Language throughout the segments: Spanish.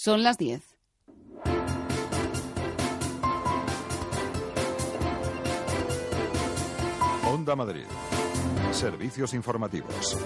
Son las 10. Onda Madrid. Servicios informativos.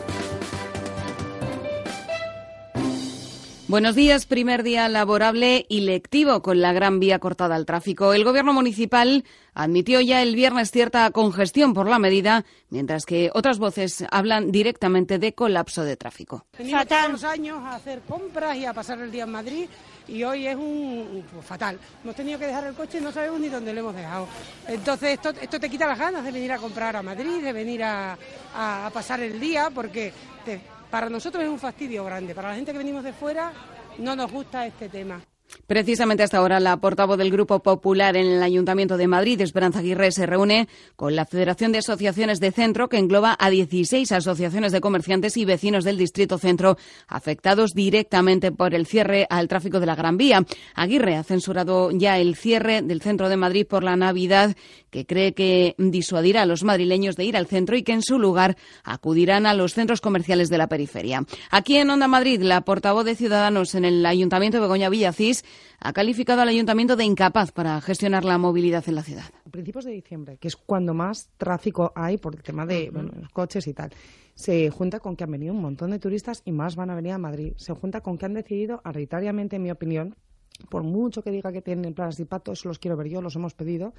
Buenos días. Primer día laborable y lectivo con la Gran Vía cortada al tráfico. El Gobierno municipal admitió ya el viernes cierta congestión por la medida, mientras que otras voces hablan directamente de colapso de tráfico. Venimos todos los años a hacer compras y a pasar el día en Madrid y hoy es fatal. Hemos tenido que dejar el coche y no sabemos ni dónde lo hemos dejado. Entonces esto te quita las ganas de venir a comprar a Madrid, de venir a pasar el día, porque para nosotros es un fastidio grande. Para la gente que venimos de fuera no nos gusta este tema. Precisamente hasta ahora la portavoz del Grupo Popular en el Ayuntamiento de Madrid, Esperanza Aguirre, se reúne con la Federación de Asociaciones de Centro, que engloba a 16 asociaciones de comerciantes y vecinos del Distrito Centro afectados directamente por el cierre al tráfico de la Gran Vía. Aguirre ha censurado ya el cierre del centro de Madrid por la Navidad, que cree que disuadirá a los madrileños de ir al centro y que en su lugar acudirán a los centros comerciales de la periferia. Aquí en Onda Madrid, la portavoz de Ciudadanos en el Ayuntamiento, Begoña Villacís, ha calificado al Ayuntamiento de incapaz para gestionar la movilidad en la ciudad. A principios de diciembre, que es cuando más tráfico hay por el tema de los coches y tal, se junta con que han venido un montón de turistas y más van a venir a Madrid. Se junta con que han decidido arbitrariamente, en mi opinión, por mucho que diga que tienen planes de impacto, eso los quiero ver yo, los hemos pedido,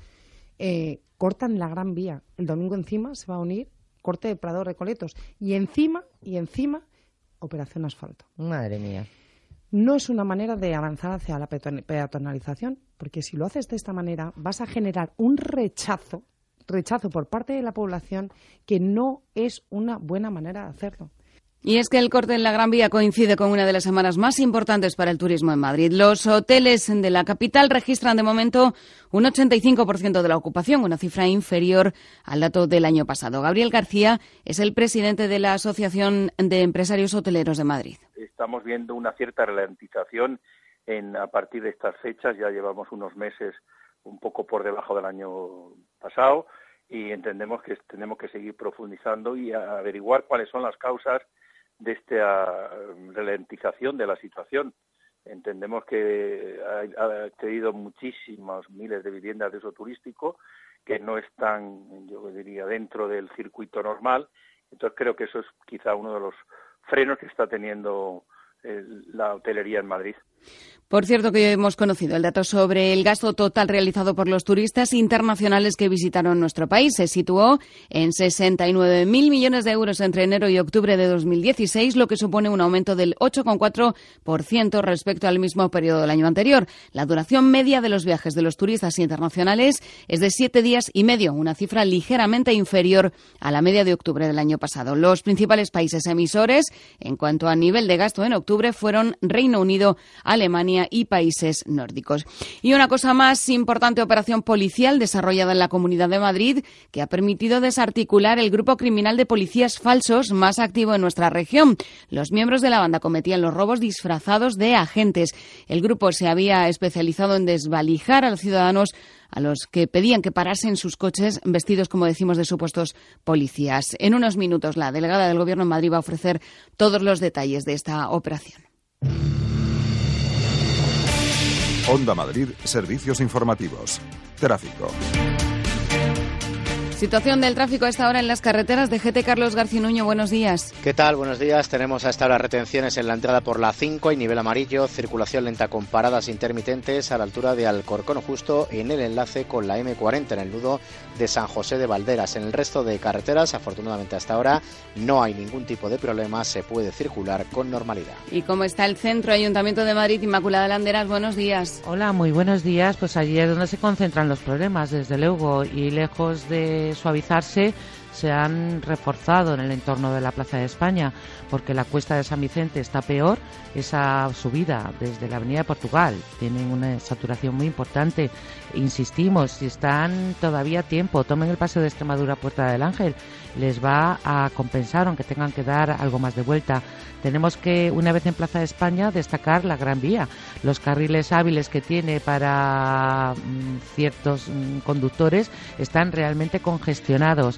cortan la Gran Vía. El domingo encima se va a unir corte de Prado Recoletos y encima operación asfalto. Madre mía. No es una manera de avanzar hacia la peatonalización, porque si lo haces de esta manera vas a generar un rechazo por parte de la población que no es una buena manera de hacerlo. Y es que el corte en la Gran Vía coincide con una de las semanas más importantes para el turismo en Madrid. Los hoteles de la capital registran de momento un 85% de la ocupación, una cifra inferior al dato del año pasado. Gabriel García es el presidente de la Asociación de Empresarios Hoteleros de Madrid. Estamos viendo una cierta ralentización a partir de estas fechas. Ya llevamos unos meses un poco por debajo del año pasado y entendemos que tenemos que seguir profundizando y averiguar cuáles son las causas de esta ralentización de la situación. Entendemos que ha tenido muchísimas miles de viviendas de uso turístico que no están, yo diría, dentro del circuito normal. Entonces creo que eso es quizá uno de los frenos que está teniendo la hotelería en Madrid. Por cierto, que hemos conocido el dato sobre el gasto total realizado por los turistas internacionales que visitaron nuestro país. Se situó en 69.000 millones de euros entre enero y octubre de 2016, lo que supone un aumento del 8,4% respecto al mismo periodo del año anterior. La duración media de los viajes de los turistas internacionales es de 7 días y medio, una cifra ligeramente inferior a la media de octubre del año pasado. Los principales países emisores en cuanto a nivel de gasto en octubre fueron Reino Unido, Alemania y países nórdicos. Y una cosa más importante, operación policial desarrollada en la Comunidad de Madrid, que ha permitido desarticular el grupo criminal de policías falsos más activo en nuestra región. Los miembros de la banda cometían los robos disfrazados de agentes. El grupo se había especializado en desvalijar a los ciudadanos a los que pedían que parasen sus coches vestidos, como decimos, de supuestos policías. En unos minutos, la delegada del Gobierno en Madrid va a ofrecer todos los detalles de esta operación. Onda Madrid, servicios informativos. Tráfico. Situación del tráfico a esta hora en las carreteras de GT. Carlos García Nuño, buenos días. ¿Qué tal? Buenos días. Tenemos a esta hora retenciones en la entrada por la 5 y nivel amarillo, circulación lenta con paradas intermitentes a la altura de Alcorcón justo en el enlace con la M40 en el nudo de San José de Valderas. En el resto de carreteras, afortunadamente hasta ahora, no hay ningún tipo de problema, se puede circular con normalidad. ¿Y cómo está el centro? Ayuntamiento de Madrid, Inmaculada Landeras, buenos días. Hola, muy buenos días. Pues allí es donde se concentran los problemas, desde luego, y lejos de suavizarse, se han reforzado en el entorno de la Plaza de España, porque la Cuesta de San Vicente está peor. Esa subida desde la Avenida de Portugal tienen una saturación muy importante. Insistimos, si están todavía a tiempo, tomen el paseo de Extremadura Puerta del Ángel, les va a compensar, aunque tengan que dar algo más de vuelta. Tenemos que, una vez en Plaza de España, destacar la Gran Vía, los carriles hábiles que tiene para ciertos conductores están realmente congestionados, así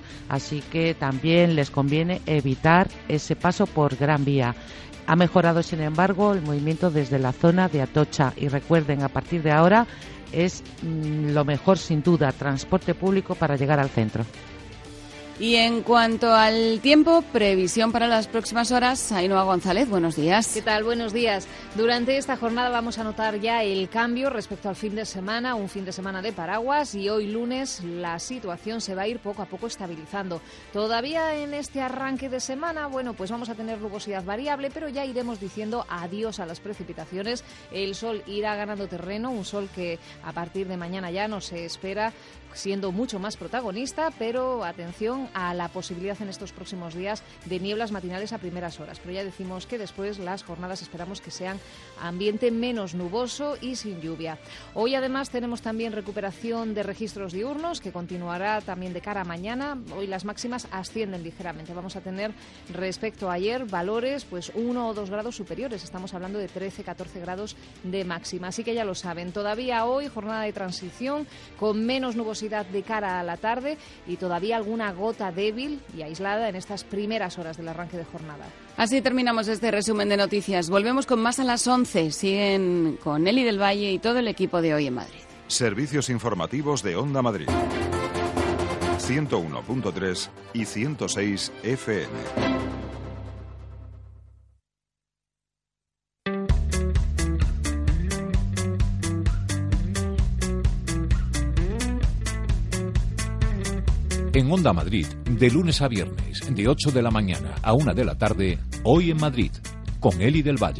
así que también les conviene evitar ese paso por Gran Vía. Ha mejorado, sin embargo, el movimiento desde la zona de Atocha y recuerden, a partir de ahora es lo mejor, sin duda, transporte público para llegar al centro. Y en cuanto al tiempo, previsión para las próximas horas. Ainhoa González, buenos días. ¿Qué tal? Buenos días. Durante esta jornada vamos a notar ya el cambio respecto al fin de semana, un fin de semana de paraguas, y hoy lunes la situación se va a ir poco a poco estabilizando. Todavía en este arranque de semana, bueno, pues vamos a tener nubosidad variable, pero ya iremos diciendo adiós a las precipitaciones. El sol irá ganando terreno, un sol que a partir de mañana ya no se espera siendo mucho más protagonista, pero atención a la posibilidad en estos próximos días de nieblas matinales a primeras horas. Pero ya decimos que después las jornadas esperamos que sean ambiente menos nuboso y sin lluvia. Hoy además tenemos también recuperación de registros diurnos que continuará también de cara a mañana. Hoy las máximas ascienden ligeramente. Vamos a tener respecto a ayer valores pues 1 o 2 grados superiores. Estamos hablando de 13-14 grados de máxima. Así que ya lo saben. Todavía hoy jornada de transición con menos nubosidad de cara a la tarde y todavía alguna gota débil y aislada en estas primeras horas del arranque de jornada. Así terminamos este resumen de noticias. Volvemos con más a las 11. Siguen con Eli del Valle y todo el equipo de Hoy en Madrid. Servicios informativos de Onda Madrid. 101.3 y 106 FM. En Onda Madrid, de lunes a viernes, de 8 de la mañana a 1 de la tarde, Hoy en Madrid, con Eli del Valle.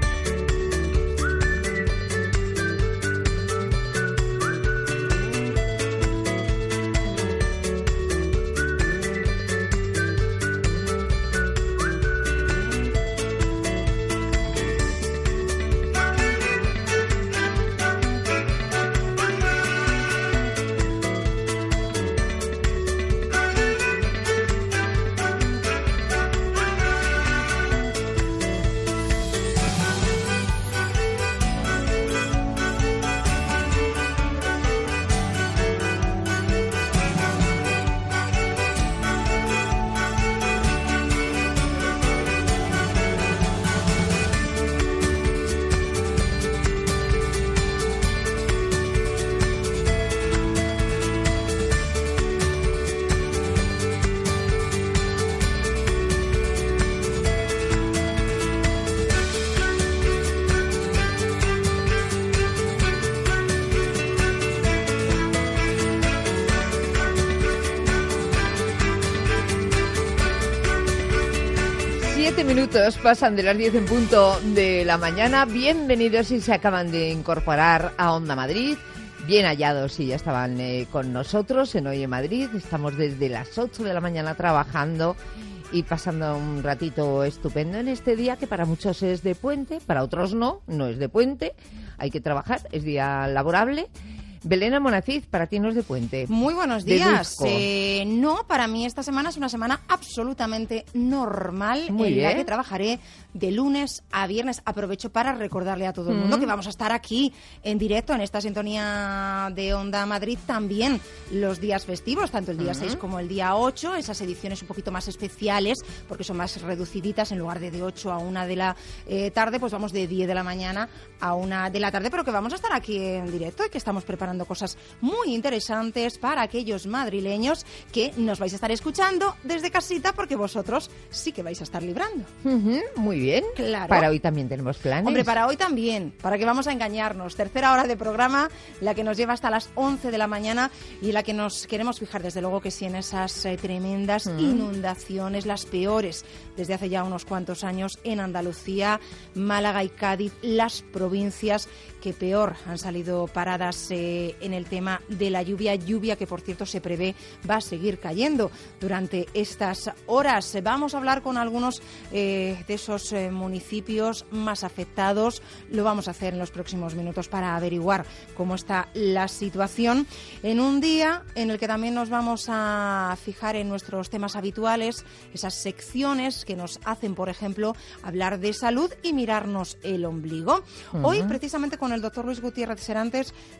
Minutos pasan de las 10 en punto de la mañana. Bienvenidos si se acaban de incorporar a Onda Madrid. Bien hallados si ya estaban con nosotros en Hoy en Madrid. Estamos desde las 8 de la mañana trabajando y pasando un ratito estupendo en este día que para muchos es de puente, para otros no es de puente. Hay que trabajar, es día laborable. Belén Almonacid, para ti no es de puente. Muy buenos días. No, para mí esta semana es una semana absolutamente normal en la que trabajaré de lunes a viernes. Aprovecho para recordarle a todo el mundo que vamos a estar aquí en directo en esta sintonía de Onda Madrid también los días festivos, tanto el día 6 como el día 8, esas ediciones un poquito más especiales porque son más reduciditas, en lugar de 8 a 1 de la tarde, pues vamos de 10 de la mañana a 1 de la tarde, pero que vamos a estar aquí en directo y que estamos preparando cosas muy interesantes para aquellos madrileños que nos vais a estar escuchando desde casita, porque vosotros sí que vais a estar librando. Muy bien. Claro. Para hoy también tenemos planes. Hombre, para hoy también, para que vamos a engañarnos. Tercera hora de programa, la que nos lleva hasta las 11 de la mañana y la que nos queremos fijar, desde luego que sí, en esas tremendas inundaciones, las peores desde hace ya unos cuantos años en Andalucía, Málaga y Cádiz, las provincias que peor han salido paradas en el tema de la lluvia que por cierto se prevé va a seguir cayendo durante estas horas. Vamos a hablar con algunos de esos municipios más afectados. Lo vamos a hacer en los próximos minutos para averiguar cómo está la situación en un día en el que también nos vamos a fijar en nuestros temas habituales, esas secciones que nos hacen, por ejemplo, hablar de salud y mirarnos el ombligo. Hoy, precisamente con el doctor Luis Gutiérrez Serantes, vamos a hacer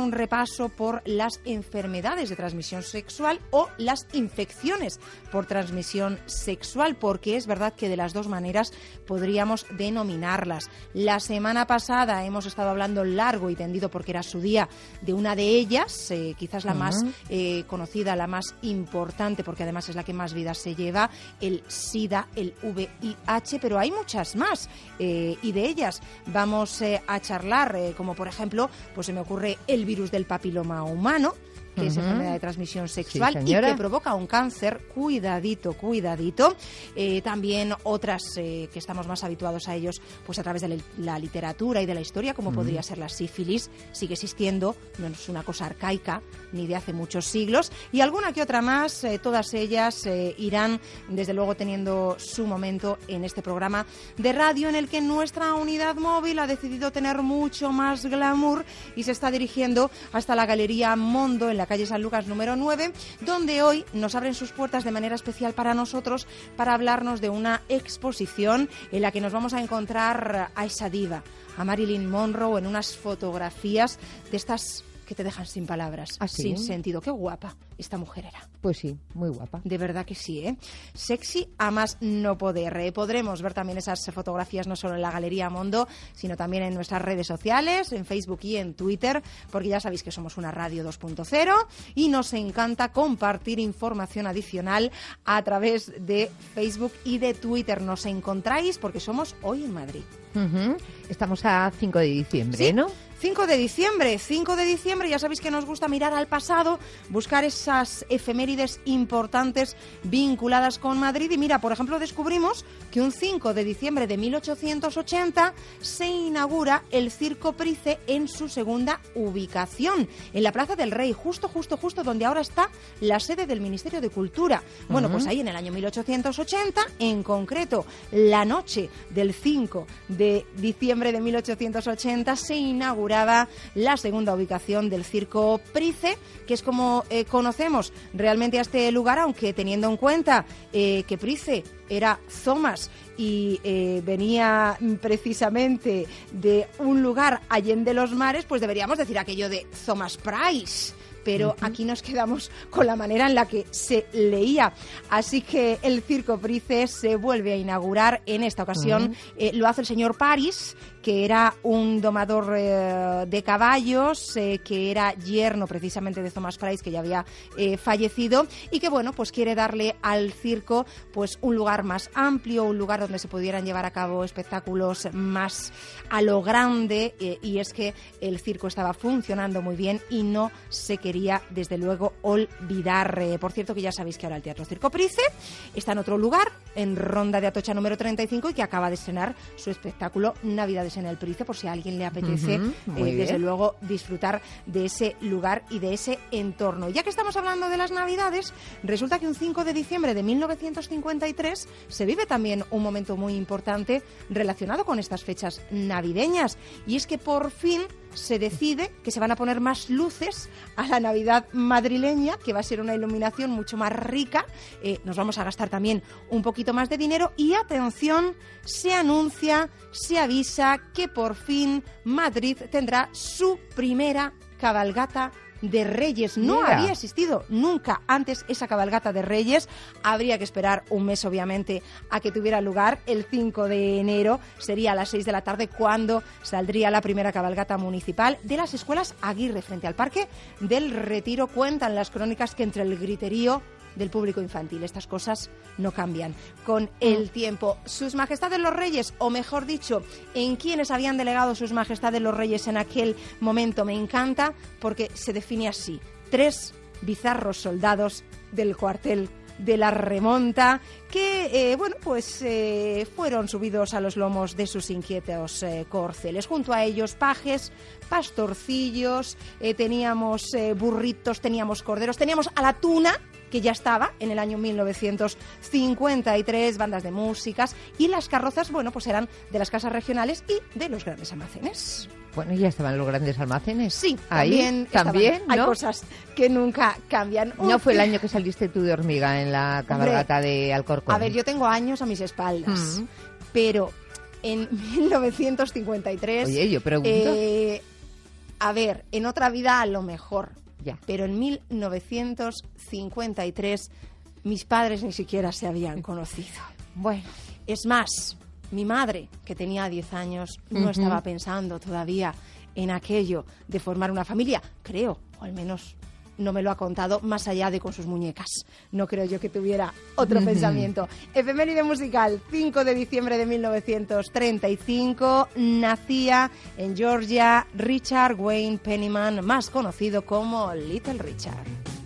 un repaso por las enfermedades de transmisión sexual o las infecciones por transmisión sexual, porque es verdad que de las dos maneras podríamos denominarlas. La semana pasada hemos estado hablando largo y tendido, porque era su día, de una de ellas, quizás la más conocida, la más importante, porque además es la que más vidas se lleva, el SIDA, el VIH, pero hay muchas más, y de ellas vamos a charlar, como por ejemplo, pues se me ocurre el virus del papiloma humano, que es enfermedad de transmisión sexual y que provoca un cáncer. Cuidadito, cuidadito. También otras que estamos más habituados a ellos pues a través de la literatura y de la historia, como podría ser la sífilis. Sigue existiendo, no es una cosa arcaica ni de hace muchos siglos. Y alguna que otra más, todas ellas irán desde luego teniendo su momento en este programa de radio, en el que nuestra unidad móvil ha decidido tener mucho más glamour y se está dirigiendo hasta la Galería Mondo, en la calle San Lucas número 9, donde hoy nos abren sus puertas de manera especial para nosotros, para hablarnos de una exposición en la que nos vamos a encontrar a esa diva, a Marilyn Monroe, en unas fotografías de estas que te dejan sin palabras, sin sentido. Qué guapa esta mujer era. Pues sí, muy guapa. De verdad que sí, ¿eh? Sexy a más no poder. Podremos ver también esas fotografías no solo en la Galería Mondo, sino también en nuestras redes sociales, en Facebook y en Twitter, porque ya sabéis que somos una radio 2.0 y nos encanta compartir información adicional a través de Facebook y de Twitter. Nos encontráis porque somos Hoy en Madrid. Estamos a 5 de diciembre, ¿sí? ¿No? 5 de diciembre, ya sabéis que nos gusta mirar al pasado, buscar esas efemérides importantes vinculadas con Madrid. Y mira, por ejemplo, descubrimos que un 5 de diciembre de 1880 se inaugura el Circo Price en su segunda ubicación, en la Plaza del Rey, justo donde ahora está la sede del Ministerio de Cultura. Bueno, pues ahí en el año 1880, en concreto, la noche del 5 de diciembre de 1880, se inaugura la segunda ubicación del Circo Price, que es como conocemos realmente a este lugar, aunque teniendo en cuenta que Price era Thomas y venía precisamente de un lugar allende los mares, pues deberíamos decir aquello de Thomas Price. Pero aquí nos quedamos con la manera en la que se leía. Así que el Circo Price se vuelve a inaugurar en esta ocasión. Lo hace el señor Paris, que era un domador de caballos, que era yerno precisamente de Thomas Price, que ya había fallecido, y que, bueno, pues quiere darle al circo pues un lugar más amplio, un lugar donde se pudieran llevar a cabo espectáculos más a lo grande, y es que el circo estaba funcionando muy bien y no se quería, desde luego, olvidar. Por cierto, que ya sabéis que ahora el Teatro Circo Price está en otro lugar, en Ronda de Atocha número 35, y que acaba de estrenar su espectáculo Navidades en el Price, por si a alguien le apetece, desde luego, disfrutar de ese lugar y de ese entorno. Ya que estamos hablando de las Navidades, resulta que un 5 de diciembre de 1953 se vive también un momento muy importante relacionado con estas fechas navideñas, y es que por fin se decide que se van a poner más luces a la Navidad madrileña, que va a ser una iluminación mucho más rica. Nos vamos a gastar también un poquito más de dinero y, atención, se anuncia, se avisa que por fin Madrid tendrá su primera cabalgata de Reyes. No había existido nunca antes esa cabalgata de Reyes. Habría que esperar un mes, obviamente, a que tuviera lugar. El 5 de enero sería a las 6 de la tarde cuando saldría la primera cabalgata municipal de las Escuelas Aguirre frente al Parque del Retiro. Cuentan las crónicas que entre el griterío del público infantil estas cosas no cambian con el tiempo. Sus Majestades los Reyes, o mejor dicho, en quienes habían delegado Sus Majestades los Reyes en aquel momento, me encanta porque se define así: 3 bizarros soldados del cuartel de la Remonta que, fueron subidos a los lomos de sus inquietos corceles. Junto a ellos pajes, pastorcillos, teníamos burritos, teníamos corderos, teníamos a la tuna, que ya estaba en el año 1953, bandas de músicas, y las carrozas, pues eran de las casas regionales y de los grandes almacenes. Bueno, ya estaban los grandes almacenes. Sí, también, ¿no? Hay cosas que nunca cambian. ¿No fue el año que saliste tú de hormiga en la cabalgata de Alcorcón? A ver, yo tengo años a mis espaldas, pero en 1953... Oye, yo pregunto... A ver, en otra vida a lo mejor. Ya. Pero en 1953 mis padres ni siquiera se habían conocido. Bueno. Es más, mi madre, que tenía 10 años, no estaba pensando todavía en aquello de formar una familia, creo, o al menos no me lo ha contado, más allá de con sus muñecas. No creo yo que tuviera otro pensamiento. Efeméride musical, 5 de diciembre de 1935, nacía en Georgia Richard Wayne Penniman, más conocido como Little Richard.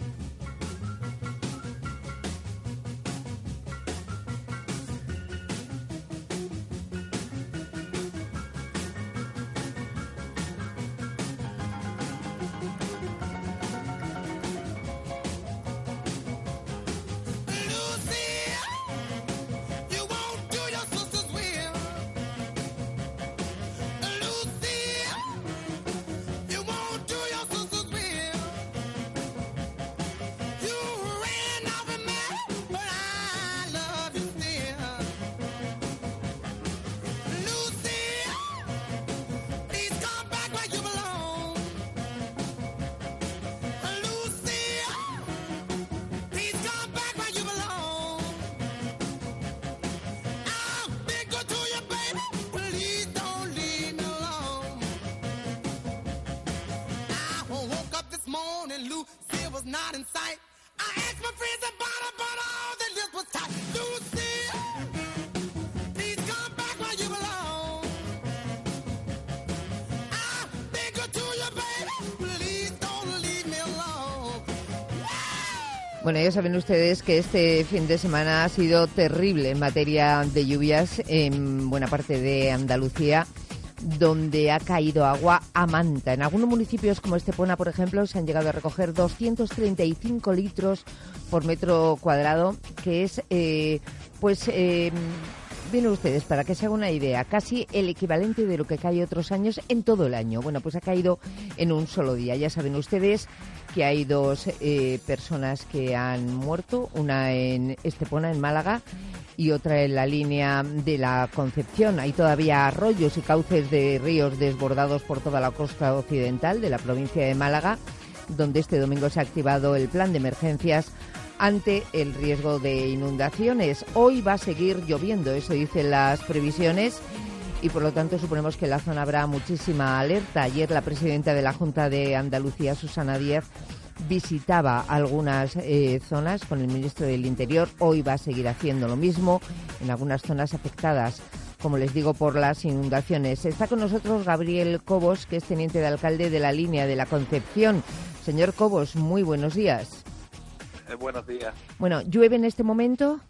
Bueno, ya saben ustedes que este fin de semana ha sido terrible en materia de lluvias en buena parte de Andalucía, donde ha caído agua a manta. En algunos municipios como Estepona, por ejemplo, se han llegado a recoger 235 litros por metro cuadrado, que es, miren ustedes, para que se hagan una idea, casi el equivalente de lo que cae otros años en todo el año. Bueno, pues ha caído en un solo día. Ya saben ustedes que hay dos personas que han muerto, una en Estepona, en Málaga, y otra en la línea de la Concepción. Hay todavía arroyos y cauces de ríos desbordados por toda la costa occidental de la provincia de Málaga, donde este domingo se ha activado el plan de emergencias ante el riesgo de inundaciones. Hoy va a seguir lloviendo, eso dicen las previsiones, y por lo tanto suponemos que en la zona habrá muchísima alerta. Ayer la presidenta de la Junta de Andalucía, Susana Díaz, visitaba algunas zonas con el ministro del Interior. Hoy va a seguir haciendo lo mismo en algunas zonas afectadas, como les digo, por las inundaciones. Está con nosotros Gabriel Cobos, que es teniente de alcalde de la línea de la Concepción. Señor Cobos, muy buenos días. Buenos días. Bueno, ¿llueve en este momento?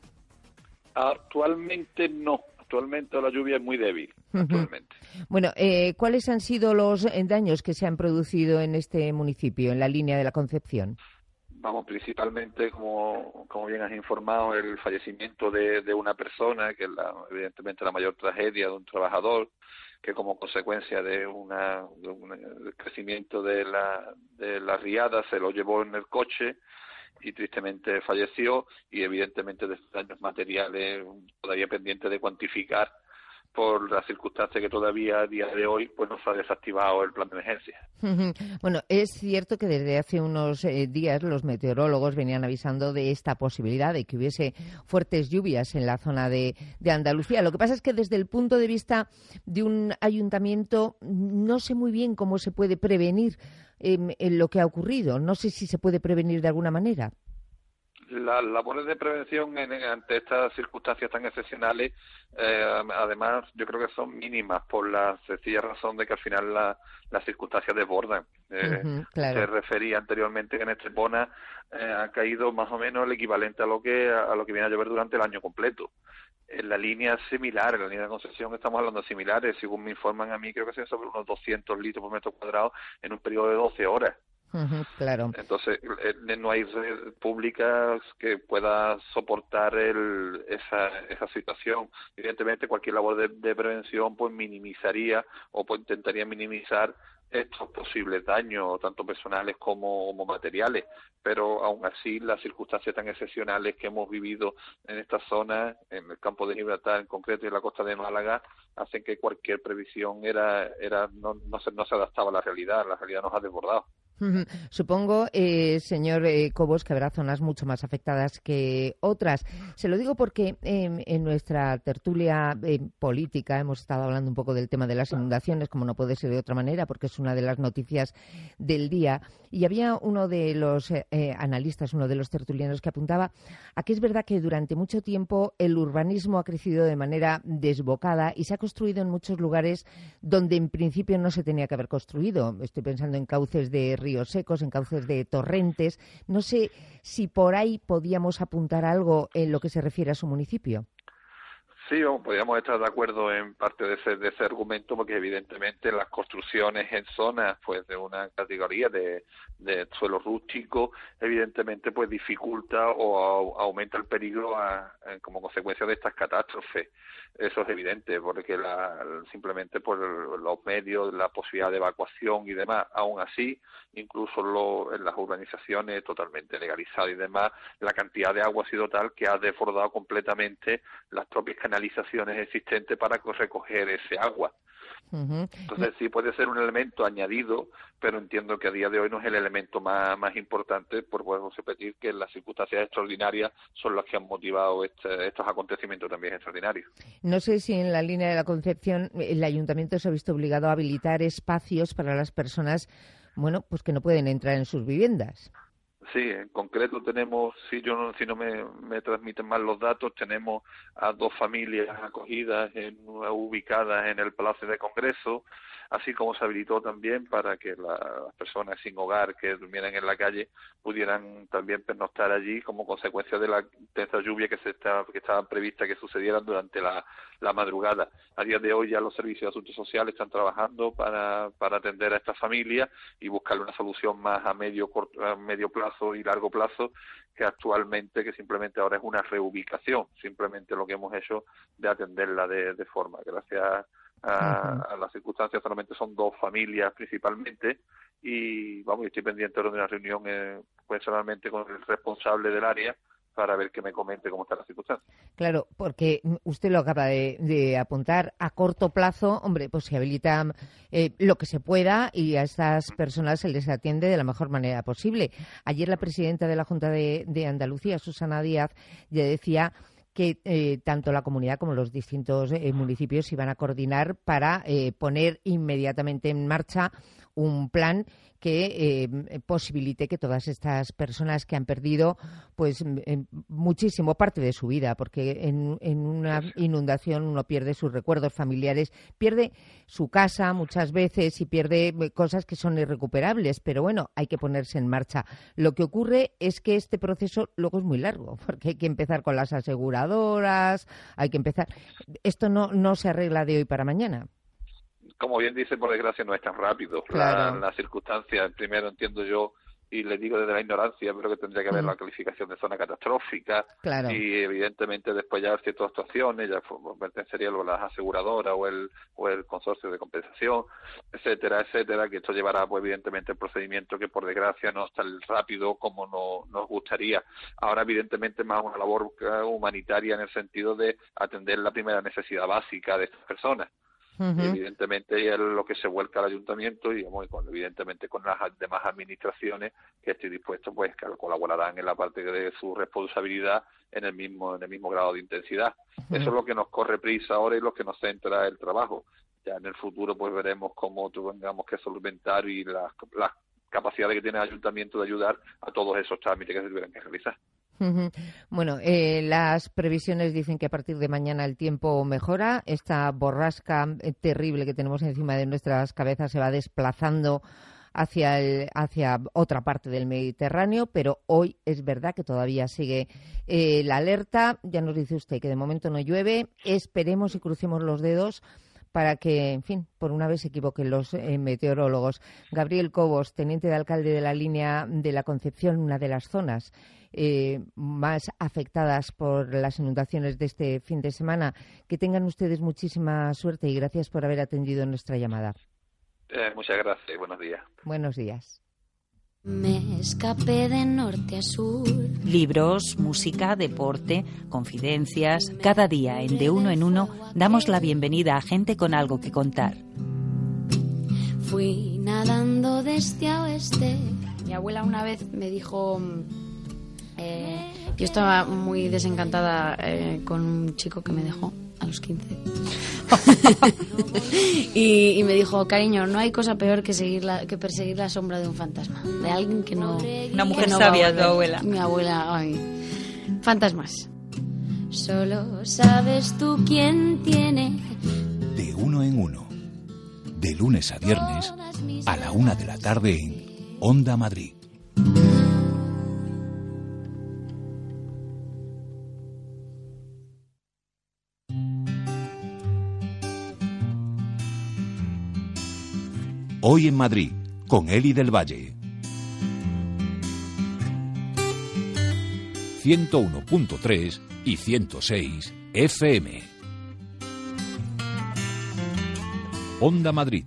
Actualmente no. Actualmente la lluvia es muy débil. Actualmente. Bueno, ¿cuáles han sido los daños que se han producido en este municipio, en la línea de la Concepción? Vamos, principalmente, como bien has informado, el fallecimiento de una persona, que es evidentemente la mayor tragedia de un trabajador, que como consecuencia de un crecimiento de la riada se lo llevó en el coche y tristemente falleció, y evidentemente de daños materiales todavía pendientes de cuantificar por la circunstancia que todavía a día de hoy pues no se ha desactivado el plan de emergencia. Bueno, es cierto que desde hace unos días los meteorólogos venían avisando de esta posibilidad de que hubiese fuertes lluvias en la zona de Andalucía. Lo que pasa es que desde el punto de vista de un ayuntamiento no sé muy bien cómo se puede prevenir en lo que ha ocurrido. No sé si se puede prevenir de alguna manera. Las labores de prevención ante estas circunstancias tan excepcionales, además, yo creo que son mínimas por la sencilla razón de que al final las circunstancias desbordan. Claro. Se refería anteriormente que en Estepona ha caído más o menos el equivalente a lo que viene a llover durante el año completo. En la línea similar, en la línea de Concepción estamos hablando de similares, según me informan a mí, creo que son sobre unos 200 litros por metro cuadrado en un periodo de 12 horas. Claro. Entonces, no hay red pública que pueda soportar esa situación. Evidentemente, cualquier labor de prevención pues minimizaría o pues intentaría minimizar estos posibles daños, tanto personales como materiales, pero aún así las circunstancias tan excepcionales que hemos vivido en esta zona, en el campo de Gibraltar en concreto y en la costa de Málaga, hacen que cualquier previsión no se adaptaba a la realidad nos ha desbordado. Supongo, señor Cobos, que habrá zonas mucho más afectadas que otras. Se lo digo porque en nuestra tertulia política hemos estado hablando un poco del tema de las inundaciones, como no puede ser de otra manera, porque es una de las noticias del día. Y había uno de los analistas, uno de los tertulianos, que apuntaba a que es verdad que durante mucho tiempo el urbanismo ha crecido de manera desbocada y se ha construido en muchos lugares donde en principio no se tenía que haber construido. Estoy pensando en cauces de ríos secos, en cauces de torrentes. No sé si por ahí podíamos apuntar algo en lo que se refiere a su municipio. Sí, podríamos estar de acuerdo en parte de ese argumento, porque evidentemente las construcciones en zonas pues de una categoría de suelo rústico, evidentemente pues dificulta o aumenta el peligro como consecuencia de estas catástrofes. Eso es evidente, porque simplemente por los medios, la posibilidad de evacuación y demás, aún así, incluso en las urbanizaciones totalmente legalizadas y demás, la cantidad de agua ha sido tal que ha desbordado completamente las propias canalizaciones existentes para recoger ese agua. Entonces sí puede ser un elemento añadido, pero entiendo que a día de hoy no es el elemento más importante, por podemos repetir que las circunstancias extraordinarias son las que han motivado estos acontecimientos también extraordinarios. No sé si en la línea de la Concepción el Ayuntamiento se ha visto obligado a habilitar espacios para las personas, pues que no pueden entrar en sus viviendas. Sí, en concreto tenemos, si no me transmiten mal los datos, tenemos a 2 familias acogidas ubicadas en el Palacio de Congreso, así como se habilitó también para que las personas sin hogar que durmieran en la calle pudieran también pernoctar allí como consecuencia de la intensa lluvia que estaba prevista que sucedieran durante la madrugada. A día de hoy ya los servicios de asuntos sociales están trabajando para atender a estas familias y buscarle una solución más a medio plazo y largo plazo, que actualmente, que simplemente ahora es una reubicación, simplemente lo que hemos hecho de atenderla de forma, gracias a las circunstancias. Solamente son 2 familias principalmente y estoy pendiente de una reunión personalmente con el responsable del área para ver que me comente cómo está la circunstancia. Claro, porque usted lo acaba de apuntar, a corto plazo, pues se habilita lo que se pueda y a estas personas se les atiende de la mejor manera posible. Ayer la presidenta de la Junta de Andalucía, Susana Díaz, ya decía que tanto la comunidad como los distintos municipios se iban a coordinar para poner inmediatamente en marcha un plan que posibilite que todas estas personas que han perdido muchísimo parte de su vida, porque en una inundación uno pierde sus recuerdos familiares, pierde su casa muchas veces y pierde cosas que son irrecuperables, pero hay que ponerse en marcha. Lo que ocurre es que este proceso luego es muy largo, porque hay que empezar con las aseguradoras, esto no se arregla de hoy para mañana. Como bien dice, por desgracia no es tan rápido. Claro. Las circunstancias, primero entiendo yo, y le digo desde la ignorancia, pero que tendría que haber la calificación de zona catastrófica. Claro. Y evidentemente después ya ciertas actuaciones, ya pertenecería a las aseguradoras o el consorcio de compensación, etcétera, que esto llevará evidentemente el procedimiento que por desgracia no es tan rápido como nos gustaría. Ahora evidentemente más una labor humanitaria en el sentido de atender la primera necesidad básica de estas personas. Evidentemente es lo que se vuelca al ayuntamiento y evidentemente con las demás administraciones que estoy dispuesto que colaborarán en la parte de su responsabilidad en el mismo grado de intensidad. Eso es lo que nos corre prisa ahora y lo que nos centra el trabajo. Ya en el futuro veremos cómo tengamos que solventar y las capacidades que tiene el ayuntamiento de ayudar a todos esos trámites que se tuvieran que realizar. Las previsiones dicen que a partir de mañana el tiempo mejora. Esta borrasca terrible que tenemos encima de nuestras cabezas se va desplazando hacia otra parte del Mediterráneo, pero hoy es verdad que todavía sigue la alerta. Ya nos dice usted que de momento no llueve. Esperemos y crucemos los dedos para que, por una vez se equivoquen los meteorólogos. Gabriel Cobos, teniente de alcalde de la línea de la Concepción, una de las zonas más afectadas por las inundaciones de este fin de semana. Que tengan ustedes muchísima suerte y gracias por haber atendido nuestra llamada. Muchas gracias y buenos días. Buenos días. Me escapé de norte a sur. Libros, música, deporte, confidencias. Cada día en De Uno en Uno damos la bienvenida a gente con algo que contar. Fui nadando de este a oeste. Mi abuela una vez me dijo... yo estaba muy desencantada con un chico que me dejó a los 15. y me dijo, cariño, no hay cosa peor que perseguir la sombra de un fantasma, de alguien que no... Una mujer sabia, tu abuela. Mi abuela, ay. Fantasmas. Solo sabes tú quién tiene. De Uno en Uno. De lunes a viernes a la 1 de la tarde en Onda Madrid. Hoy en Madrid, con Eli del Valle. 101.3 y 106 FM. Onda Madrid.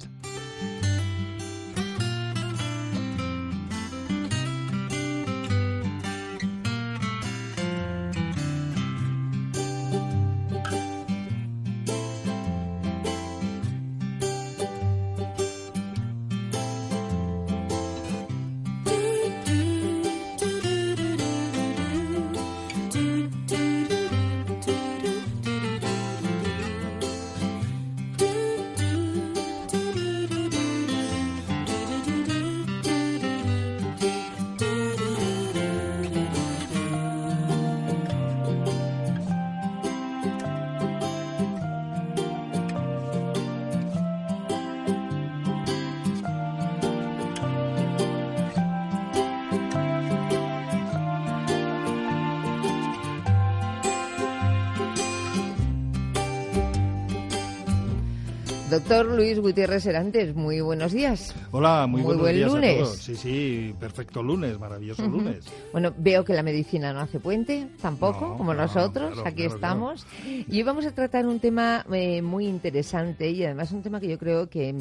Doctor Luis Gutiérrez Serantes, muy buenos días. Hola, muy buenos días lunes. a todos. Sí, perfecto lunes, maravilloso lunes. Bueno, veo que la medicina no hace puente, tampoco, No, como nosotros, claro, aquí claro, estamos. Y hoy vamos a tratar un tema muy interesante y además un tema que yo creo que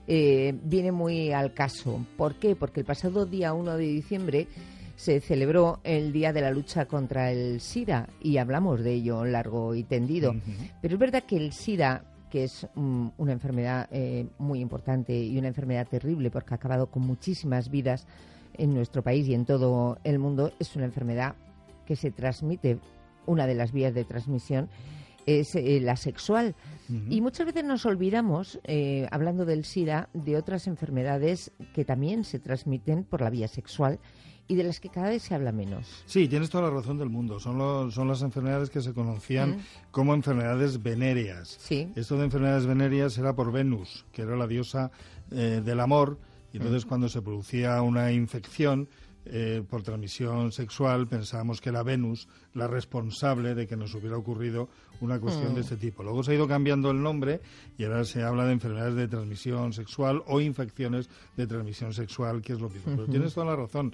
viene muy al caso. ¿Por qué? Porque el pasado día 1 de diciembre se celebró el Día de la Lucha contra el SIDA y hablamos de ello largo y tendido. Pero es verdad que el SIDA, que es una enfermedad muy importante y una enfermedad terrible porque ha acabado con muchísimas vidas en nuestro país y en todo el mundo, es una enfermedad que se transmite, una de las vías de transmisión es la sexual. Y muchas veces nos olvidamos, hablando del SIDA, de otras enfermedades que también se transmiten por la vía sexual y de las que cada vez se habla menos. Sí, tienes toda la razón del mundo. Son las enfermedades que se conocían como enfermedades venéreas. Sí. Esto de enfermedades venéreas era por Venus, que era la diosa del amor, y entonces cuando se producía una infección por transmisión sexual, pensábamos que era Venus la responsable de que nos hubiera ocurrido una cuestión de este tipo. Luego se ha ido cambiando el nombre y ahora se habla de enfermedades de transmisión sexual o infecciones de transmisión sexual, que es lo mismo. Pero tienes toda la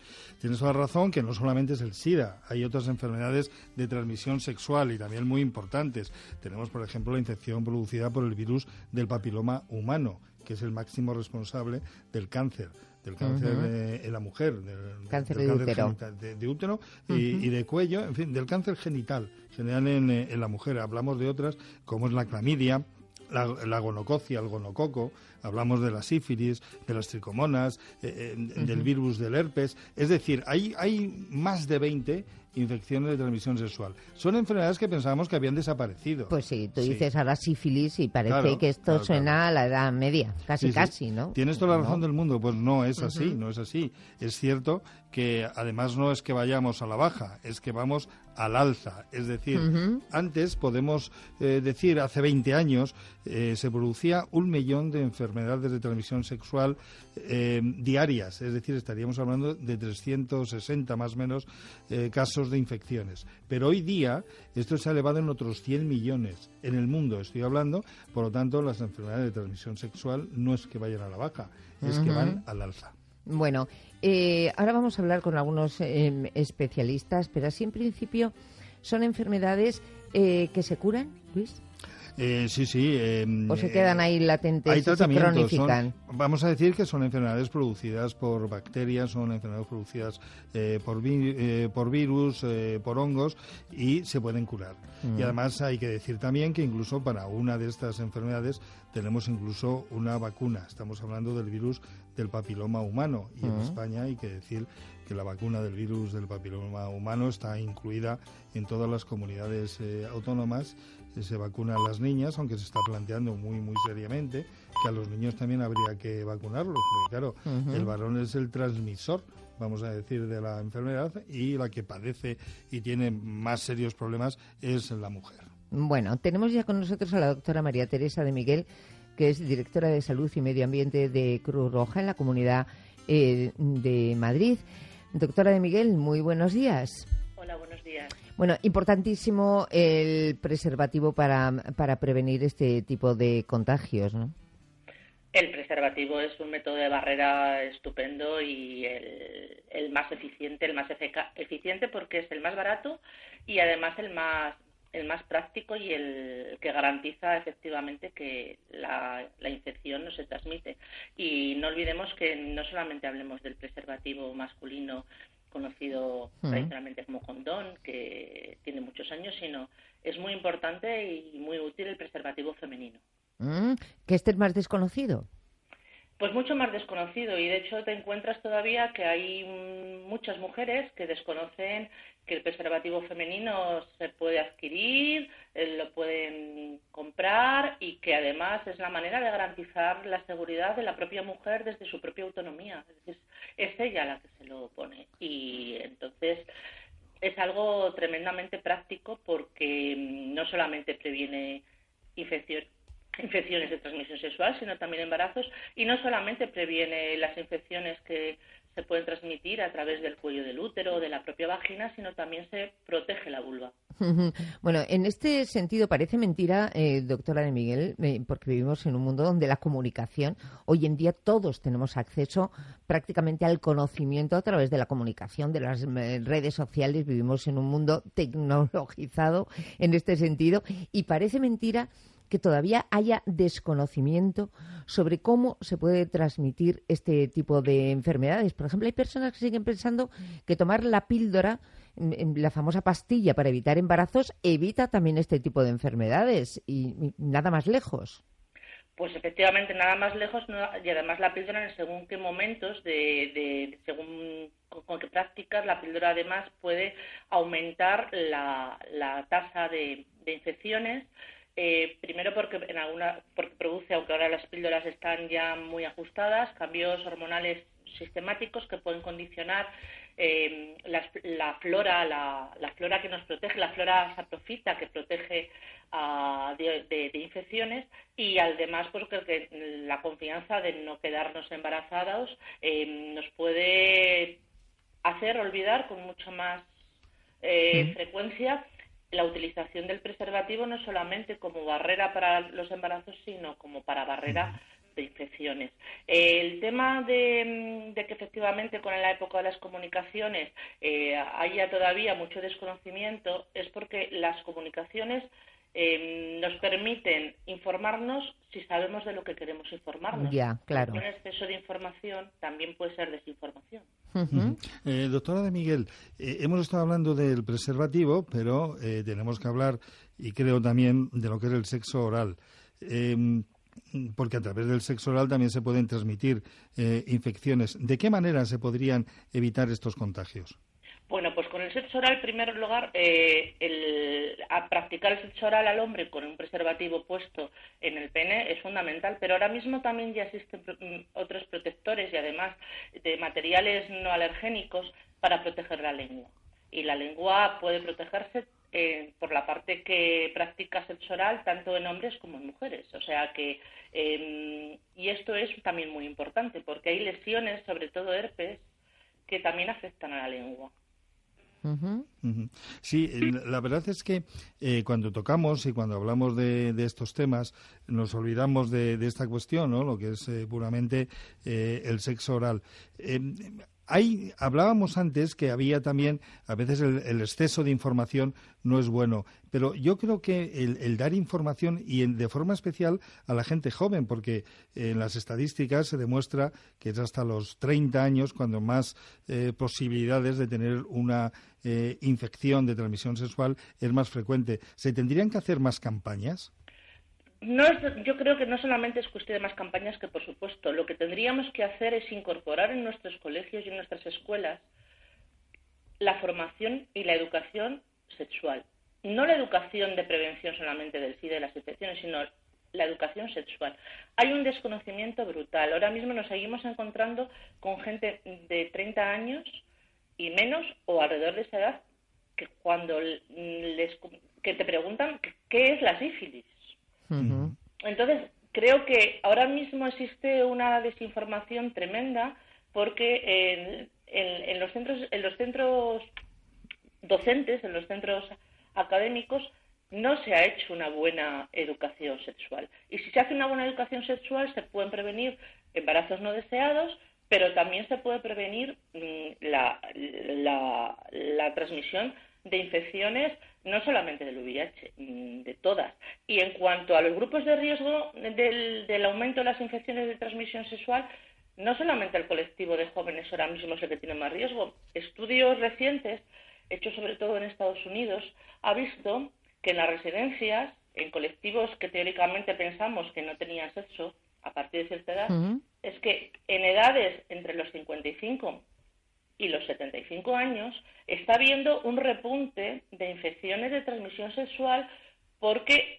razón que no solamente es el SIDA, hay otras enfermedades de transmisión sexual y también muy importantes. Tenemos, por ejemplo, la infección producida por el virus del papiloma humano, que es el máximo responsable del cáncer en la mujer, del cáncer de útero, de útero y de cuello, en fin, del cáncer genital general en la mujer. Hablamos de otras, como es la clamidia, la gonococia, el gonococo, hablamos de la sífilis, de las tricomonas, del virus del herpes. Es decir, hay más de 20 infecciones de transmisión sexual. Son enfermedades que pensábamos que habían desaparecido. Pues sí, tú dices ahora sífilis y parece que esto suena a la Edad Media, casi, ¿no? Tienes toda la razón del mundo, pues no es así, no es así. Es cierto que además no es que vayamos a la baja, es que vamos al alza. Es decir, antes podemos decir, hace 20 años, se producía 1 millón de enfermedades de transmisión sexual diarias. Es decir, estaríamos hablando de 360 más o menos casos de infecciones. Pero hoy día esto se ha elevado en otros 100 millones en el mundo, estoy hablando. Por lo tanto, las enfermedades de transmisión sexual no es que vayan a la baja, es que van al alza. Bueno, ahora vamos a hablar con algunos especialistas, pero así en principio son enfermedades que se curan, Luis. Sí. ¿O se quedan ahí latentes hay y se tratamientos, cronifican? Vamos a decir que son enfermedades producidas por bacterias, son enfermedades producidas por virus, por hongos, y se pueden curar. Y además hay que decir también que incluso para una de estas enfermedades tenemos incluso una vacuna. Estamos hablando del virus del papiloma humano, y en España hay que decir que la vacuna del virus del papiloma humano está incluida en todas las comunidades autónomas. Se vacuna a las niñas, aunque se está planteando muy seriamente que a los niños también habría que vacunarlos, porque claro, el varón es el transmisor, vamos a decir, de la enfermedad, y la que padece y tiene más serios problemas es la mujer. Bueno, tenemos ya con nosotros a la doctora María Teresa de Miguel, que es directora de Salud y Medio Ambiente de Cruz Roja en la Comunidad de Madrid. Doctora de Miguel, muy buenos días. Hola, buenos días. Bueno, importantísimo el preservativo para prevenir este tipo de contagios, ¿no? El preservativo es un método de barrera estupendo y el más eficiente, el más eficiente porque es el más barato y además el más práctico y el que garantiza efectivamente que la infección no se transmite. Y no olvidemos que no solamente hablemos del preservativo masculino conocido tradicionalmente como condón, que tiene muchos años, sino es muy importante y muy útil el preservativo femenino. ¿Que este es más desconocido? Pues mucho más desconocido, y de hecho te encuentras todavía que hay muchas mujeres que desconocen que el preservativo femenino se puede adquirir, lo pueden comprar, y que además es la manera de garantizar la seguridad de la propia mujer desde su propia autonomía. Es decir, es ella la que se lo pone, y entonces es algo tremendamente práctico porque no solamente previene infecciones de transmisión sexual, sino también embarazos, y no solamente previene las infecciones que se pueden transmitir a través del cuello del útero o de la propia vagina, sino también se protege la vulva. Bueno, en este sentido parece mentira, doctora de Miguel, porque vivimos en un mundo donde la comunicación, hoy en día todos tenemos acceso prácticamente al conocimiento a través de la comunicación, de las redes sociales. Vivimos en un mundo tecnologizado en este sentido, y parece mentira que todavía haya desconocimiento sobre cómo se puede transmitir este tipo de enfermedades. Por ejemplo, hay personas que siguen pensando que tomar la píldora, la famosa pastilla para evitar embarazos, evita también este tipo de enfermedades, y nada más lejos. Pues efectivamente, nada más lejos, y además la píldora en según qué momentos, según con qué prácticas, la píldora además puede aumentar la tasa de infecciones. Primero porque produce, aunque ahora las píldoras están ya muy ajustadas, cambios hormonales sistemáticos que pueden condicionar la flora que nos protege, la flora saprofita que protege de infecciones, y además porque la confianza de no quedarnos embarazados nos puede hacer olvidar con mucha más frecuencia la utilización del preservativo, no solamente como barrera para los embarazos, sino como para barrera de infecciones. El tema de que efectivamente con la época de las comunicaciones haya todavía mucho desconocimiento es porque las comunicaciones nos permiten informarnos si sabemos de lo que queremos informarnos. Ya, claro. Un exceso de información también puede ser desinformación. Doctora de Miguel, hemos estado hablando del preservativo, pero tenemos que hablar, y creo también, de lo que es el sexo oral. Porque a través del sexo oral también se pueden transmitir infecciones. ¿De qué manera se podrían evitar estos contagios? Bueno, pues con el sexo oral, en primer lugar, a practicar el sexo oral al hombre con un preservativo puesto en el pene es fundamental, pero ahora mismo también ya existen otros protectores y además de materiales no alergénicos para proteger la lengua. Y la lengua puede protegerse por la parte que practica sexo oral tanto en hombres como en mujeres. O sea que, y esto es también muy importante porque hay lesiones, sobre todo herpes, que también afectan a la lengua. Sí, la verdad es que cuando tocamos y cuando hablamos de estos temas nos olvidamos de esta cuestión, ¿no? Lo que es puramente el sexo oral. Hablábamos antes que había también, a veces el exceso de información no es bueno, pero yo creo que el dar información de forma especial a la gente joven, porque en las estadísticas se demuestra que es hasta los 30 años cuando más posibilidades de tener una infección de transmisión sexual es más frecuente. ¿Se tendrían que hacer más campañas? Yo creo que no solamente es cuestión de más campañas, que por supuesto lo que tendríamos que hacer es incorporar en nuestros colegios y en nuestras escuelas la formación y la educación sexual. No la educación de prevención solamente del SIDA y las infecciones, sino la educación sexual. Hay un desconocimiento brutal. Ahora mismo nos seguimos encontrando con gente de 30 años y menos o alrededor de esa edad que cuando que te preguntan qué es la sífilis. Entonces, creo que ahora mismo existe una desinformación tremenda porque en los centros docentes, en los centros académicos, no se ha hecho una buena educación sexual. Y si se hace una buena educación sexual, se pueden prevenir embarazos no deseados, pero también se puede prevenir la transmisión de infecciones, no solamente del VIH, de todas. Y en cuanto a los grupos de riesgo del aumento de las infecciones de transmisión sexual, no solamente el colectivo de jóvenes ahora mismo es el que tiene más riesgo. Estudios recientes, hechos sobre todo en Estados Unidos, ha visto que en las residencias, en colectivos que teóricamente pensamos que no tenían sexo a partir de cierta edad, es que en edades entre los 55 y los 75 años está habiendo un repunte de infecciones de transmisión sexual porque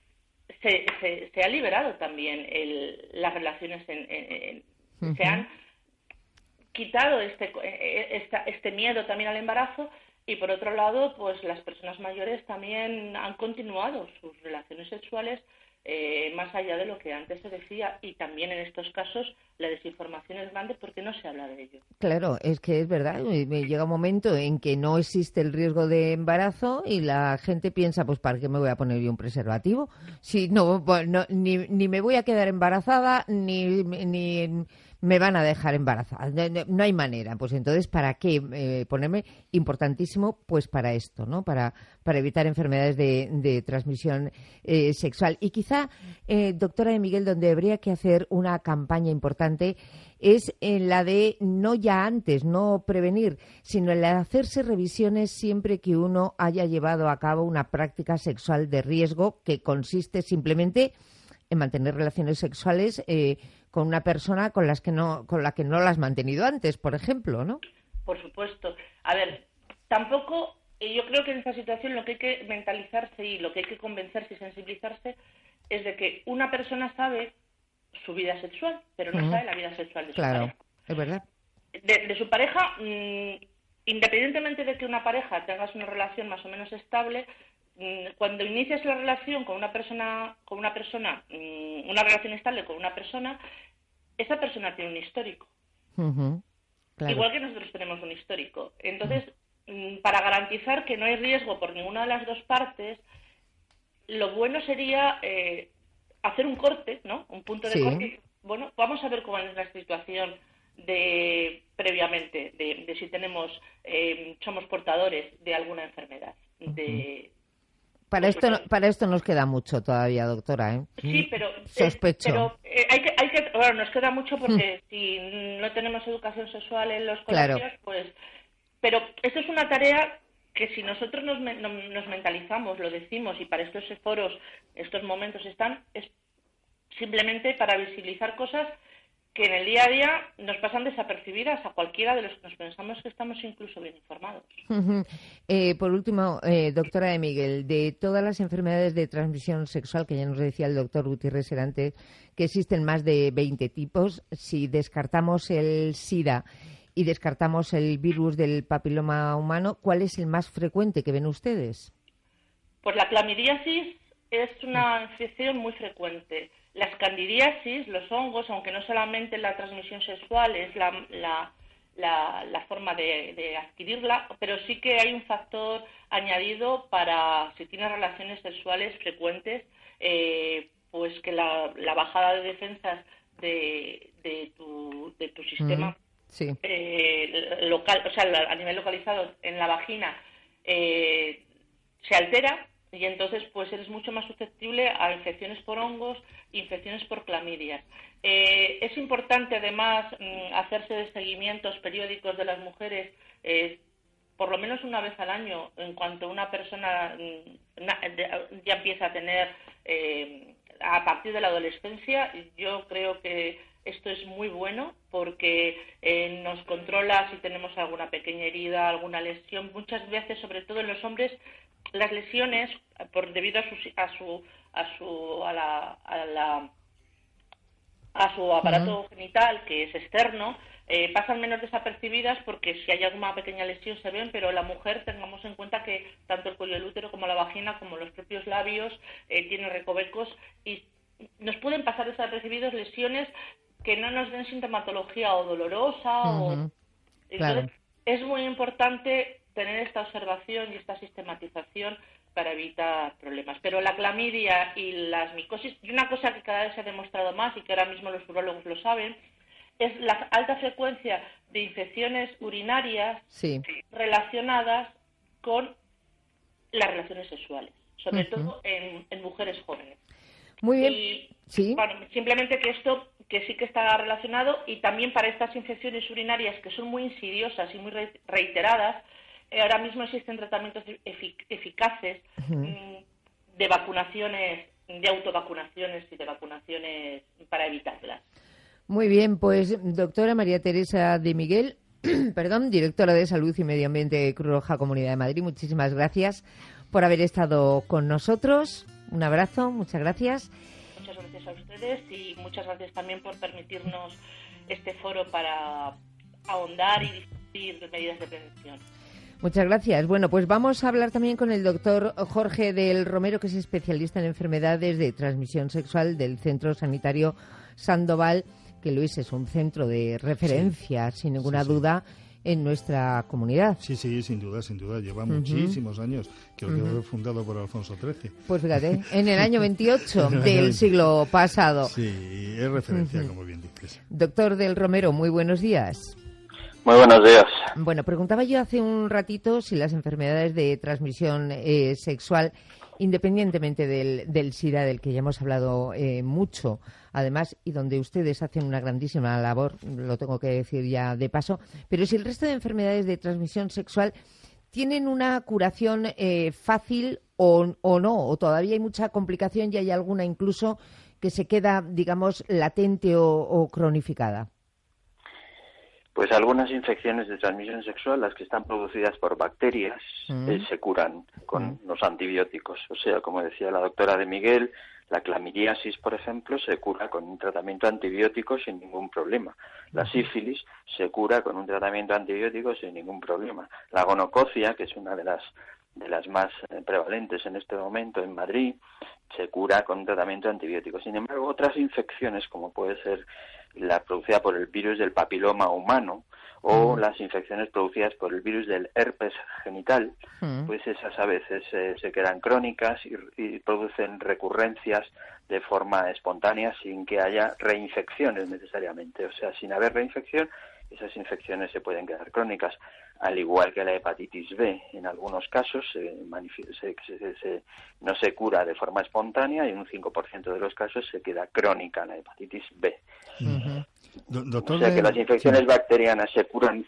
se ha liberado también las relaciones se han quitado este miedo también al embarazo, y por otro lado pues las personas mayores también han continuado sus relaciones sexuales más allá de lo que antes se decía, y también en estos casos la desinformación es grande porque no se habla de ello. Claro, es que es verdad, me llega un momento en que no existe el riesgo de embarazo y la gente piensa, pues ¿para qué me voy a poner yo un preservativo? Si no, ni me voy a quedar embarazada, ni me van a dejar embarazada, no hay manera. Pues entonces, ¿para qué ponerme? Importantísimo, pues para esto, ¿no? Para evitar enfermedades de transmisión sexual. Y quizá, doctora de Miguel, donde habría que hacer una campaña importante es en la de no ya antes, no prevenir, sino en la de hacerse revisiones siempre que uno haya llevado a cabo una práctica sexual de riesgo que consiste simplemente en mantener relaciones sexuales con una persona con la que no las has mantenido antes, por ejemplo, ¿no? Por supuesto. A ver, tampoco, yo creo que en esta situación lo que hay que mentalizarse y lo que hay que convencerse y sensibilizarse es de que una persona sabe su vida sexual, pero no sabe la vida sexual de su pareja. Es verdad. De su pareja, independientemente de que una pareja tengas una relación más o menos estable, cuando inicias la relación con una persona, una relación estable con una persona, esa persona tiene un histórico. Claro. Igual que nosotros tenemos un histórico. Entonces, para garantizar que no hay riesgo por ninguna de las dos partes, lo bueno sería hacer un corte, ¿no? Un punto de corte. Bueno, vamos a ver cómo es la situación previamente, de si somos portadores de alguna enfermedad. Para esto nos queda mucho todavía, doctora, ¿eh? Sí, pero sospecho. Bueno, nos queda mucho porque si no tenemos educación sexual en los colegios, pues. Pero esto es una tarea que si nosotros nos mentalizamos, lo decimos, y para estos foros, estos momentos es simplemente para visibilizar cosas que en el día a día nos pasan desapercibidas a cualquiera de los que nos pensamos que estamos incluso bien informados. Por último, doctora de Miguel, de todas las enfermedades de transmisión sexual, que ya nos decía el doctor Gutiérrez antes, que existen más de 20 tipos, si descartamos el SIDA y descartamos el virus del papiloma humano, ¿cuál es el más frecuente que ven ustedes? Pues la clamidiasis es una infección muy frecuente. Las candidiasis, los hongos, aunque no solamente la transmisión sexual es la forma de adquirirla, pero sí que hay un factor añadido para si tienes relaciones sexuales frecuentes, pues que la bajada de defensas de tu sistema local, o sea, a nivel localizado en la vagina, se altera, y entonces pues eres mucho más susceptible a infecciones por hongos, infecciones por clamidias. Es importante además hacerse de seguimientos periódicos de las mujeres, por lo menos una vez al año, en cuanto una persona ya empieza a tener, a partir de la adolescencia. Yo creo que esto es muy bueno porque nos controla si tenemos alguna pequeña herida, alguna lesión. Muchas veces, sobre todo en los hombres, las lesiones, debido a su aparato genital, que es externo, pasan menos desapercibidas, porque si hay alguna pequeña lesión se ven, pero la mujer, tengamos en cuenta que tanto el cuello del útero como la vagina, como los propios labios, tienen recovecos, y nos pueden pasar desapercibidos lesiones que no nos den sintomatología o dolorosa. Entonces, es muy importante tener esta observación y esta sistematización para evitar problemas. Pero la clamidia y las micosis, y una cosa que cada vez se ha demostrado más y que ahora mismo los urólogos lo saben, es la alta frecuencia de infecciones urinarias relacionadas con las relaciones sexuales, sobre todo en mujeres jóvenes. Muy bien. Y, bueno, simplemente que esto que sí que está relacionado, y también para estas infecciones urinarias que son muy insidiosas y muy reiteradas, ahora mismo existen tratamientos eficaces de vacunaciones, de autovacunaciones y de vacunaciones para evitarlas. Muy bien, pues doctora María Teresa de Miguel, directora de Salud y Medio Ambiente de Cruz Roja Comunidad de Madrid, muchísimas gracias por haber estado con nosotros. Un abrazo, muchas gracias. Muchas gracias a ustedes y muchas gracias también por permitirnos este foro para ahondar y discutir medidas de prevención. Muchas gracias. Bueno, pues vamos a hablar también con el doctor Jorge del Romero, que es especialista en enfermedades de transmisión sexual del Centro Sanitario Sandoval, que Luis es un centro de referencia, sin ninguna duda, en nuestra comunidad. Sí, sin duda. Lleva muchísimos años. Creo que fue fundado por Alfonso XIII. Pues fíjate, en el año 28 del siglo pasado. Sí, es referencia, como bien dices. Doctor del Romero, muy buenos días. Muy buenos días. Bueno, preguntaba yo hace un ratito si las enfermedades de transmisión sexual, independientemente del SIDA, del que ya hemos hablado mucho, además, y donde ustedes hacen una grandísima labor, lo tengo que decir ya de paso, pero si el resto de enfermedades de transmisión sexual tienen una curación fácil o no, o todavía hay mucha complicación y hay alguna incluso que se queda, digamos, latente o cronificada. Pues algunas infecciones de transmisión sexual, las que están producidas por bacterias, se curan con los antibióticos. O sea, como decía la doctora de Miguel, la clamidiasis, por ejemplo, se cura con un tratamiento antibiótico sin ningún problema. La sífilis se cura con un tratamiento antibiótico sin ningún problema. La gonococia, que es una de las más prevalentes en este momento en Madrid, se cura con un tratamiento antibiótico. Sin embargo, otras infecciones, como puede ser la producida por el virus del papiloma humano o las infecciones producidas por el virus del herpes genital, pues esas a veces se quedan crónicas y producen recurrencias de forma espontánea sin que haya reinfecciones necesariamente. O sea, sin haber reinfección, esas infecciones se pueden quedar crónicas, al igual que la hepatitis B. En algunos casos no se cura de forma espontánea y en un 5% de los casos se queda crónica la hepatitis B. Doctor, o sea que las infecciones bacterianas se curan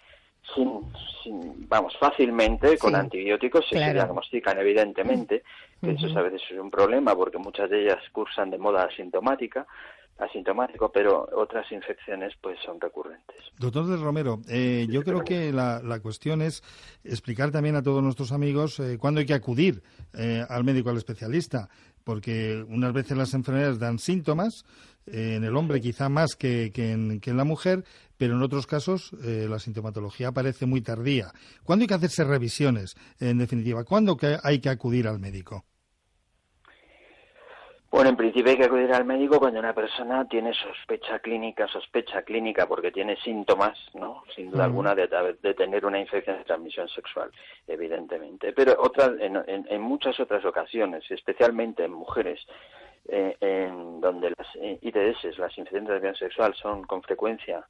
fácilmente con antibióticos, se diagnostican evidentemente, que eso a veces es un problema porque muchas de ellas cursan de moda asintomático, pero otras infecciones pues son recurrentes. Doctor del Romero, yo creo que la cuestión es explicar también a todos nuestros amigos cuándo hay que acudir al médico, al especialista, porque unas veces las enfermedades dan síntomas, en el hombre quizá más que en la mujer, pero en otros casos la sintomatología aparece muy tardía. ¿Cuándo hay que hacerse revisiones, en definitiva? ¿Cuándo hay que acudir al médico? Bueno, en principio hay que acudir al médico cuando una persona tiene sospecha clínica porque tiene síntomas, ¿no? Sin duda alguna de tener una infección de transmisión sexual, evidentemente. Pero en muchas otras ocasiones, especialmente en mujeres, en donde las ITS, las infecciones de transmisión sexual, son con frecuencia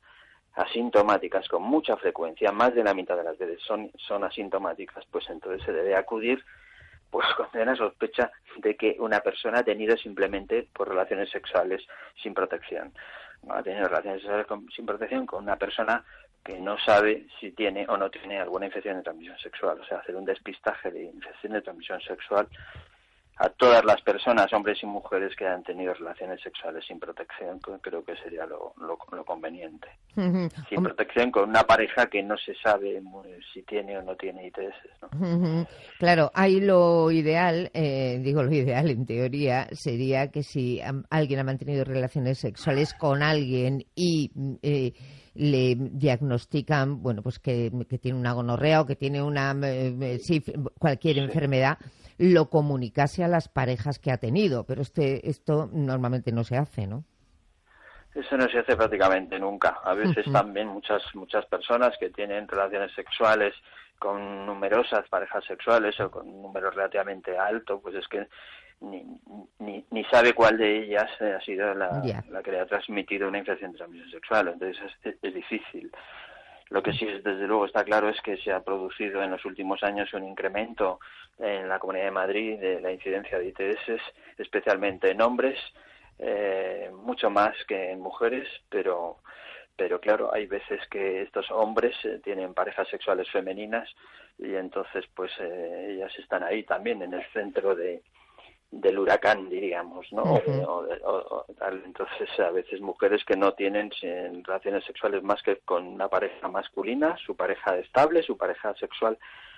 asintomáticas con mucha frecuencia, más de la mitad de las veces son asintomáticas, pues entonces se debe acudir pues cuando hay una sospecha de que una persona ha tenido simplemente por relaciones sexuales sin protección. Ha tenido relaciones sexuales sin protección con una persona que no sabe si tiene o no tiene alguna infección de transmisión sexual. O sea, hacer un despistaje de infección de transmisión sexual a todas las personas, hombres y mujeres, que han tenido relaciones sexuales sin protección, creo que sería lo conveniente. Sin protección con una pareja que no se sabe si tiene o no tiene ITS, ¿no? Claro, ahí lo ideal, lo ideal en teoría, sería que si alguien ha mantenido relaciones sexuales con alguien y le diagnostican, bueno, pues que tiene una gonorrea o que tiene una cualquier enfermedad, lo comunicase a las parejas que ha tenido, pero esto normalmente no se hace, ¿no? Eso no se hace prácticamente nunca. A veces también muchas personas que tienen relaciones sexuales con numerosas parejas sexuales o con un número relativamente alto, pues es que ni sabe cuál de ellas ha sido la que le ha transmitido una infección de transmisión sexual. Entonces es difícil. Lo que sí, desde luego, está claro es que se ha producido en los últimos años un incremento en la Comunidad de Madrid de la incidencia de ITS, especialmente en hombres, mucho más que en mujeres, pero claro, hay veces que estos hombres tienen parejas sexuales femeninas y entonces pues ellas están ahí también en el centro del huracán, diríamos, ¿no? Entonces, a veces mujeres que no tienen relaciones sexuales más que con una pareja masculina, su pareja estable, su pareja sexual,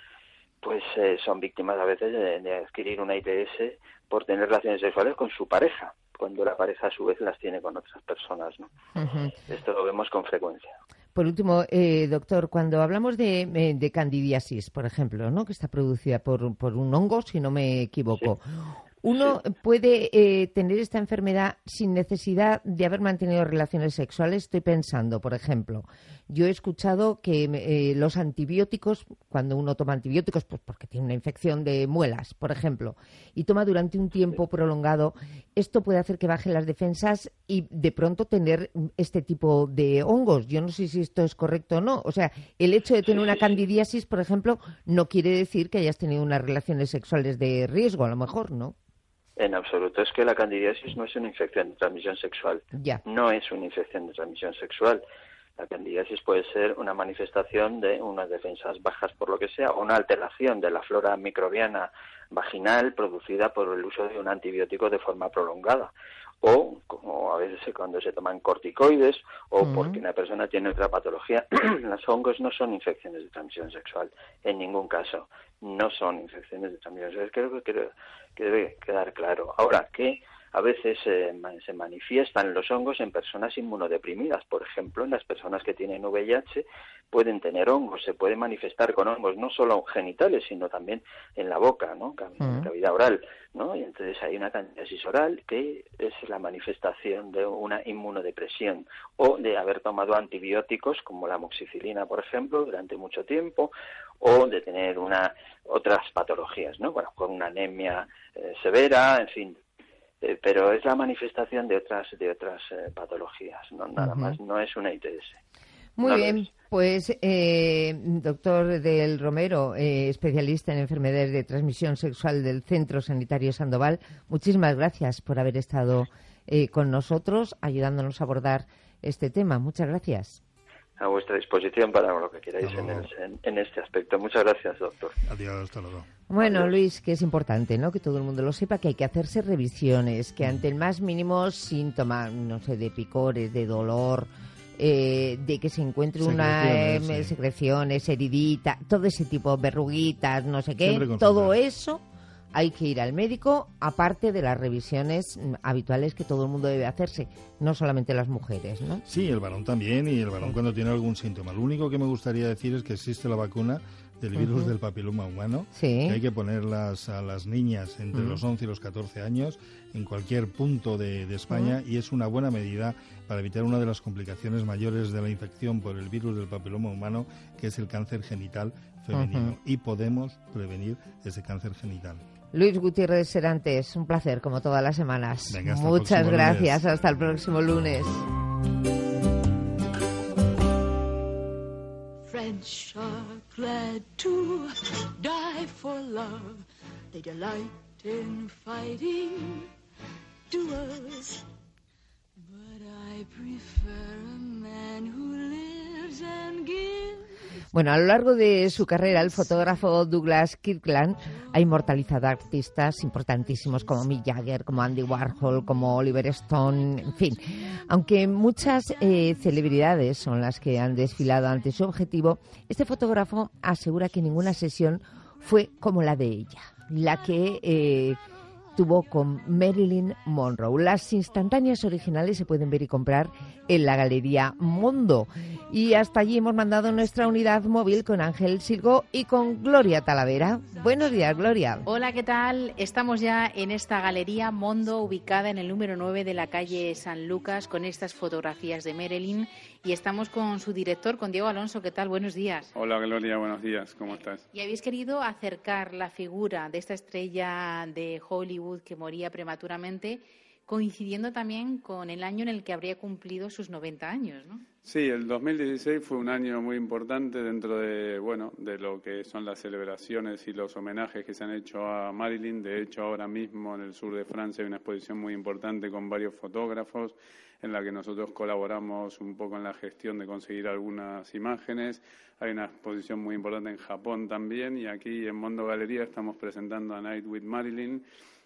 pues son víctimas a veces de adquirir una ITS por tener relaciones sexuales con su pareja, cuando la pareja a su vez las tiene con otras personas, ¿no? Esto lo vemos con frecuencia. Por último, doctor, cuando hablamos de candidiasis, por ejemplo, ¿no?, que está producida por un hongo, si no me equivoco, ¿uno puede tener esta enfermedad sin necesidad de haber mantenido relaciones sexuales? Estoy pensando, por ejemplo, yo he escuchado que los antibióticos, cuando uno toma antibióticos, pues porque tiene una infección de muelas, por ejemplo, y toma durante un tiempo prolongado, esto puede hacer que bajen las defensas y de pronto tener este tipo de hongos. Yo no sé si esto es correcto o no. O sea, el hecho de tener una candidiasis, por ejemplo, no quiere decir que hayas tenido unas relaciones sexuales de riesgo, a lo mejor, ¿no? En absoluto. Es que la candidiasis no es una infección de transmisión sexual. No es una infección de transmisión sexual. La candidiasis puede ser una manifestación de unas defensas bajas por lo que sea, o una alteración de la flora microbiana vaginal producida por el uso de un antibiótico de forma prolongada. O, como a veces cuando se toman corticoides, o porque una persona tiene otra patología. Los hongos no son infecciones de transmisión sexual, en ningún caso. No son infecciones de transmisión sexual. Creo que debe quedar claro. Ahora, que a veces se manifiestan los hongos en personas inmunodeprimidas. Por ejemplo, en las personas que tienen VIH pueden tener hongos, se puede manifestar con hongos, no solo genitales, sino también en la boca, ¿no? Cavidad oral, ¿no? Y entonces hay una candidiasis oral que es la manifestación de una inmunodepresión o de haber tomado antibióticos como la amoxicilina, por ejemplo, durante mucho tiempo, o de tener otras patologías, ¿no? Bueno, con una anemia severa, en fin. Pero es la manifestación de otras patologías, no nada más, no es una ITS. Muy bien, pues doctor del Romero, especialista en enfermedades de transmisión sexual del Centro Sanitario Sandoval, muchísimas gracias por haber estado con nosotros, ayudándonos a abordar este tema. Muchas gracias. A vuestra disposición para lo que queráis en este aspecto. Muchas gracias, doctor. Adiós, hasta luego. Bueno, Adiós. Luis, que es importante, ¿no?, que todo el mundo lo sepa, que hay que hacerse revisiones, que ante el más mínimo síntoma, no sé, de picores, de dolor, de que se encuentre una secreciones, heridita, todo ese tipo, verruguitas, no sé qué, todo eso hay que ir al médico, aparte de las revisiones habituales que todo el mundo debe hacerse, no solamente las mujeres, ¿no? Sí, el varón también, y el varón cuando tiene algún síntoma. Lo único que me gustaría decir es que existe la vacuna del virus del papiloma humano, que hay que ponerlas a las niñas entre los 11 y los 14 años en cualquier punto de España, y es una buena medida para evitar una de las complicaciones mayores de la infección por el virus del papiloma humano, que es el cáncer genital femenino, y podemos prevenir ese cáncer genital. Luis Gutiérrez Serantes, un placer como todas las semanas. Venga, muchas gracias, hasta el próximo lunes. French are glad to die for love. They delight in fighting duels. But I prefer a man who lives and gives. Bueno, a lo largo de su carrera, el fotógrafo Douglas Kirkland ha inmortalizado a artistas importantísimos como Mick Jagger, como Andy Warhol, como Oliver Stone, en fin. Aunque muchas celebridades son las que han desfilado ante su objetivo, este fotógrafo asegura que ninguna sesión fue como la de ella, la que tuvo con Marilyn Monroe. Las instantáneas originales se pueden ver y comprar en la Galería Mondo. Y hasta allí hemos mandado nuestra unidad móvil con Ángel Silgo y con Gloria Talavera. Buenos días, Gloria. Hola, ¿qué tal? Estamos ya en esta Galería Mondo, ubicada en el número 9 de la calle San Lucas, con estas fotografías de Marilyn. Y estamos con su director, con Diego Alonso. ¿Qué tal? Buenos días. Hola, Gloria. Buenos días. ¿Cómo estás? Y habéis querido acercar la figura de esta estrella de Hollywood que moría prematuramente, coincidiendo también con el año en el que habría cumplido sus 90 años, ¿no? Sí, el 2016 fue un año muy importante dentro de, bueno, de lo que son las celebraciones y los homenajes que se han hecho a Marilyn. De hecho, ahora mismo en el sur de Francia hay una exposición muy importante con varios fotógrafos en la que nosotros colaboramos un poco en la gestión de conseguir algunas imágenes. Hay una exposición muy importante en Japón también, y aquí en Mondo Galería estamos presentando a Night with Marilyn,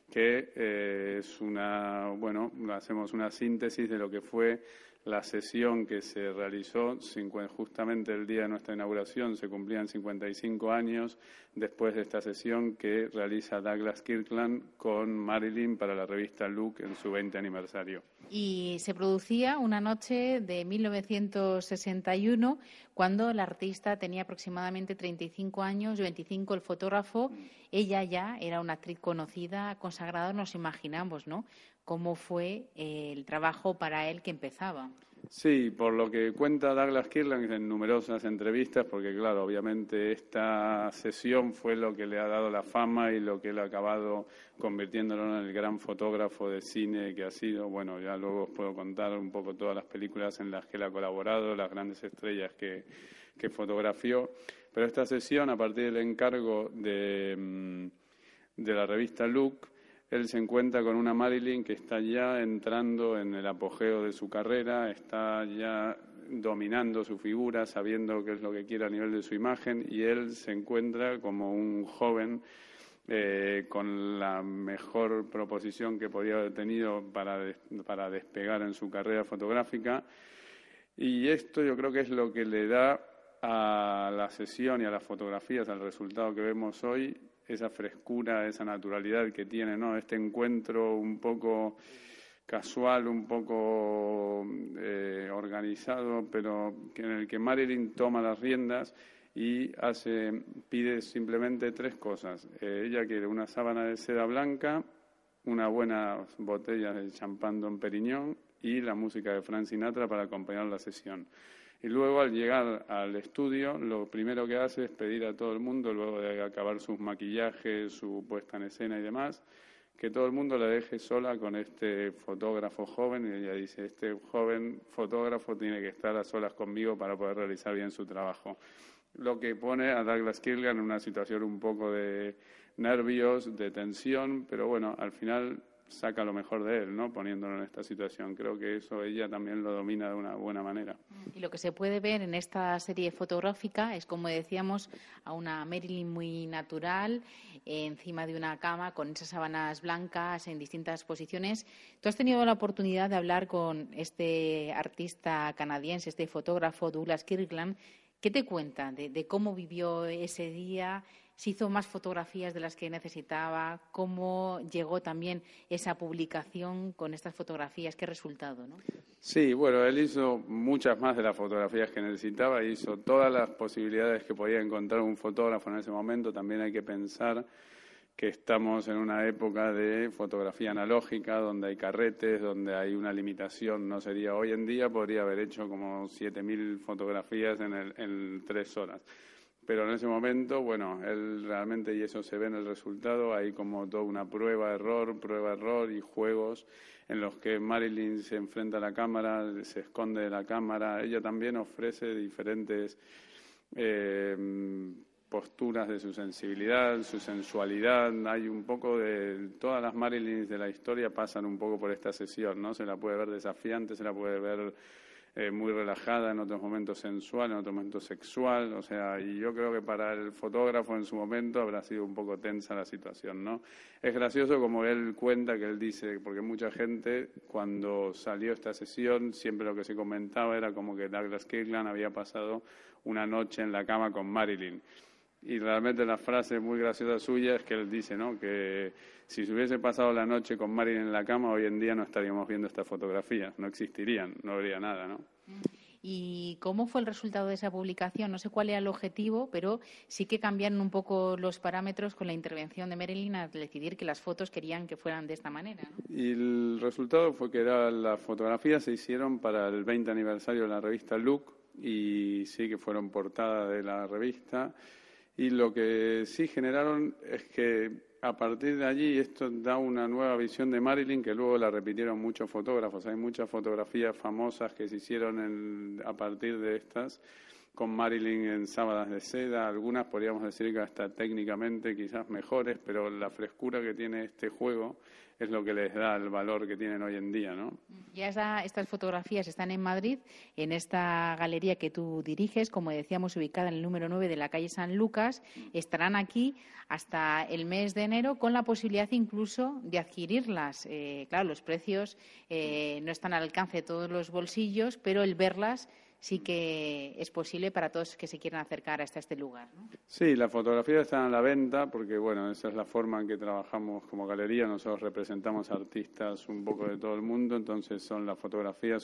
que es una, bueno, hacemos una síntesis de lo que fue la sesión que se realizó justamente el día de nuestra inauguración. Se cumplían 55 años después de esta sesión que realiza Douglas Kirkland con Marilyn para la revista Look en su 20 aniversario. Y se producía una noche de 1961, cuando la artista tenía aproximadamente 35 años, 25 el fotógrafo. Ella ya era una actriz conocida, consagrada, nos imaginamos, ¿no?, cómo fue el trabajo para él que empezaba. Sí, por lo que cuenta Douglas Kirkland en numerosas entrevistas, porque claro, obviamente esta sesión fue lo que le ha dado la fama y lo que él ha acabado convirtiéndolo en el gran fotógrafo de cine que ha sido. Bueno, ya luego os puedo contar un poco todas las películas en las que él ha colaborado, las grandes estrellas que fotografió. Pero esta sesión, a partir del encargo de la revista Look, él se encuentra con una Marilyn que está ya entrando en el apogeo de su carrera, está ya dominando su figura, sabiendo qué es lo que quiere a nivel de su imagen, y él se encuentra como un joven con la mejor proposición que podía haber tenido para despegar en su carrera fotográfica. Y esto yo creo que es lo que le da a la sesión y a las fotografías, al resultado que vemos hoy, esa frescura, esa naturalidad que tiene, ¿no? Este encuentro un poco casual, un poco organizado, pero en el que Marilyn toma las riendas y pide simplemente tres cosas. Ella quiere una sábana de seda blanca, una buena botella de champán Dom Perignon y la música de Frank Sinatra para acompañar la sesión. Y luego, al llegar al estudio, lo primero que hace es pedir a todo el mundo, luego de acabar sus maquillajes, su puesta en escena y demás, que todo el mundo la deje sola con este fotógrafo joven. Y ella dice, este joven fotógrafo tiene que estar a solas conmigo para poder realizar bien su trabajo. Lo que pone a Douglas Kirkland en una situación un poco de nervios, de tensión, pero bueno, al final saca lo mejor de él, ¿no?, poniéndolo en esta situación. Creo que eso ella también lo domina de una buena manera. Y lo que se puede ver en esta serie fotográfica es, como decíamos, a una Marilyn muy natural, encima de una cama, con esas sábanas blancas en distintas posiciones. Tú has tenido la oportunidad de hablar con este artista canadiense, este fotógrafo Douglas Kirkland. ¿Qué te cuenta de cómo vivió ese día? ¿Se hizo más fotografías de las que necesitaba? ¿Cómo llegó también esa publicación con estas fotografías? ¿Qué resultado, no? Sí, bueno, él hizo muchas más de las fotografías que necesitaba, hizo todas las posibilidades que podía encontrar un fotógrafo en ese momento. También hay que pensar que estamos en una época de fotografía analógica, donde hay carretes, donde hay una limitación. No sería hoy en día, podría haber hecho como 7.000 fotografías en 3 horas. Pero en ese momento, bueno, él realmente, y eso se ve en el resultado, hay como toda una prueba-error y juegos en los que Marilyn se enfrenta a la cámara, se esconde de la cámara. Ella también ofrece diferentes posturas de su sensibilidad, su sensualidad. Hay un poco de todas las Marilyns de la historia pasan un poco por esta sesión, ¿no? Se la puede ver desafiante, se la puede ver muy relajada, en otros momentos sensual, en otros momentos sexual, o sea, y yo creo que para el fotógrafo en su momento habrá sido un poco tensa la situación, ¿no? Es gracioso como él cuenta, que él dice, porque mucha gente cuando salió esta sesión siempre lo que se comentaba era como que Douglas Kirkland había pasado una noche en la cama con Marilyn. Y realmente la frase muy graciosa suya es que él dice, ¿no?, que si se hubiese pasado la noche con Marilyn en la cama, hoy en día no estaríamos viendo estas fotografías, no existirían, no habría nada, ¿no? ¿Y cómo fue el resultado de esa publicación? No sé cuál era el objetivo, pero sí que cambiaron un poco los parámetros con la intervención de Marilyn al decidir que las fotos querían que fueran de esta manera, ¿no? Y el resultado fue que las fotografías se hicieron para el 20 aniversario de la revista Look, y sí que fueron portada de la revista. Y lo que sí generaron es que a partir de allí esto da una nueva visión de Marilyn, que luego la repitieron muchos fotógrafos. Hay muchas fotografías famosas que se hicieron a partir de estas, con Marilyn en sábanas de seda. Algunas podríamos decir que hasta técnicamente quizás mejores, pero la frescura que tiene este juego es lo que les da el valor que tienen hoy en día, ¿no? Ya estas fotografías están en Madrid, en esta galería que tú diriges, como decíamos, ubicada en el número 9 de la calle San Lucas. Estarán aquí hasta el mes de enero, con la posibilidad incluso de adquirirlas. Claro, los precios no están al alcance de todos los bolsillos, pero el verlas sí que es posible para todos que se quieran acercar hasta este lugar, ¿no? Sí, las fotografías están a la venta porque, bueno, esa es la forma en que trabajamos como galería. Nosotros representamos artistas un poco de todo el mundo, entonces las fotografías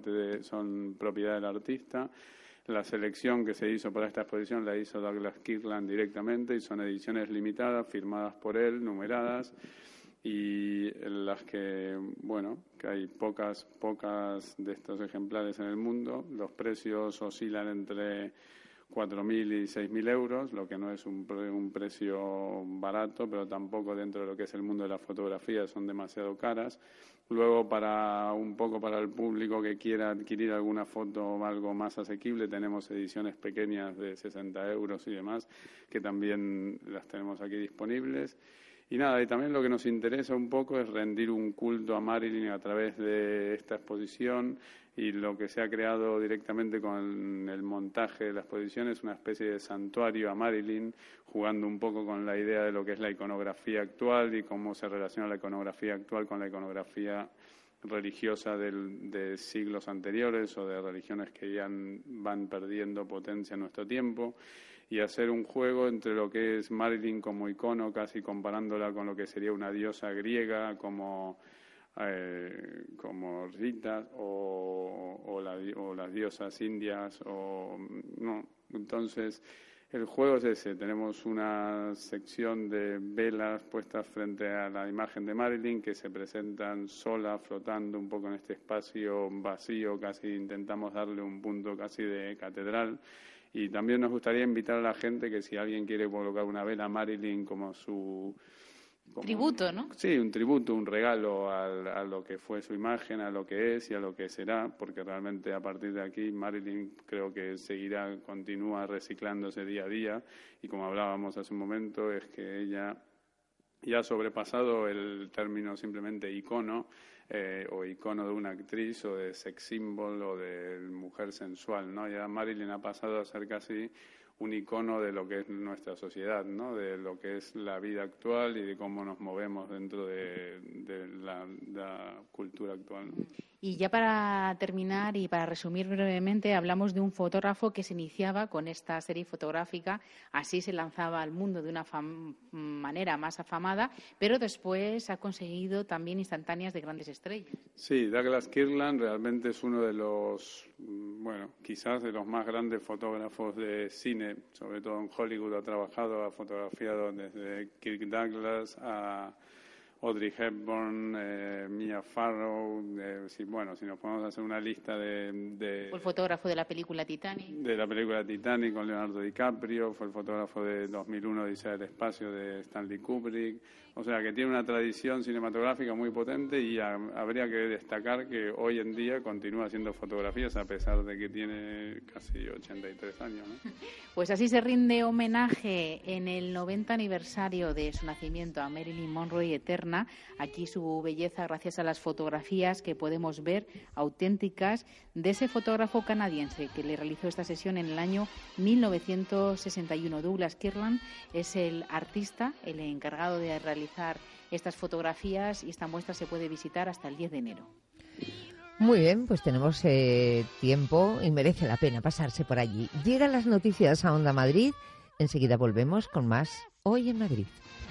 son propiedad del artista. La selección que se hizo para esta exposición la hizo Douglas Kirkland directamente y son ediciones limitadas, firmadas por él, numeradas, y en las que, bueno, que hay pocas de estos ejemplares en el mundo. Los precios oscilan entre 4.000 y 6.000 euros, lo que no es un precio barato, pero tampoco dentro de lo que es el mundo de la fotografía son demasiado caras. Luego, para el público que quiera adquirir alguna foto algo más asequible, tenemos ediciones pequeñas de 60 euros y demás, que también las tenemos aquí disponibles. Y nada, y también lo que nos interesa un poco es rendir un culto a Marilyn a través de esta exposición, y lo que se ha creado directamente con el montaje de la exposición es una especie de santuario a Marilyn, jugando un poco con la idea de lo que es la iconografía actual y cómo se relaciona la iconografía actual con la iconografía religiosa de siglos anteriores o de religiones que ya van perdiendo potencia en nuestro tiempo, y hacer un juego entre lo que es Marilyn como icono, casi comparándola con lo que sería una diosa griega como Rita o las diosas indias no. Entonces el juego es ese. Tenemos una sección de velas puestas frente a la imagen de Marilyn que se presentan solas, flotando un poco en este espacio vacío. Casi intentamos darle un punto casi de catedral. Y también nos gustaría invitar a la gente que si alguien quiere colocar una vela a Marilyn como tributo, ¿no? Sí, un tributo, un regalo a lo que fue su imagen, a lo que es y a lo que será, porque realmente a partir de aquí Marilyn creo que continúa reciclándose día a día, y como hablábamos hace un momento, es que ella ya ha sobrepasado el término simplemente icono, o icono de una actriz o de sex symbol o de mujer sensual, ¿no? Ya Marilyn ha pasado a ser casi un icono de lo que es nuestra sociedad, ¿no? De lo que es la vida actual y de cómo nos movemos dentro de la cultura actual, ¿no? Y ya para terminar y para resumir brevemente, hablamos de un fotógrafo que se iniciaba con esta serie fotográfica, así se lanzaba al mundo de una manera más afamada, pero después ha conseguido también instantáneas de grandes estrellas. Sí, Douglas Kirkland realmente es uno de los, quizás de los más grandes fotógrafos de cine, sobre todo en Hollywood ha fotografiado desde Kirk Douglas a Audrey Hepburn, Mia Farrow, si nos podemos hacer una lista de Fue el fotógrafo de la película Titanic. De la película Titanic con Leonardo DiCaprio, fue el fotógrafo de 2001 Odisea del Espacio de Stanley Kubrick. O sea, que tiene una tradición cinematográfica muy potente y habría que destacar que hoy en día continúa haciendo fotografías a pesar de que tiene casi 83 años, ¿no? Pues así se rinde homenaje en el 90 aniversario de su nacimiento a Marilyn Monroe eterna. Aquí su belleza gracias a las fotografías que podemos ver auténticas de ese fotógrafo canadiense que le realizó esta sesión en el año 1961. Douglas Kirtland es el artista, el encargado de realizar estas fotografías, y esta muestra se puede visitar hasta el 10 de enero. Muy bien, pues tenemos tiempo y merece la pena pasarse por allí. Llegan las noticias a Onda Madrid. Enseguida volvemos con más Hoy en Madrid.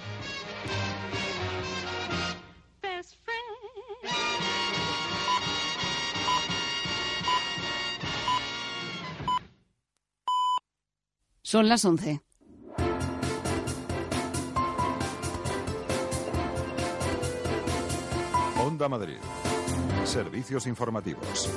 Son las 11. Onda Madrid. Servicios informativos.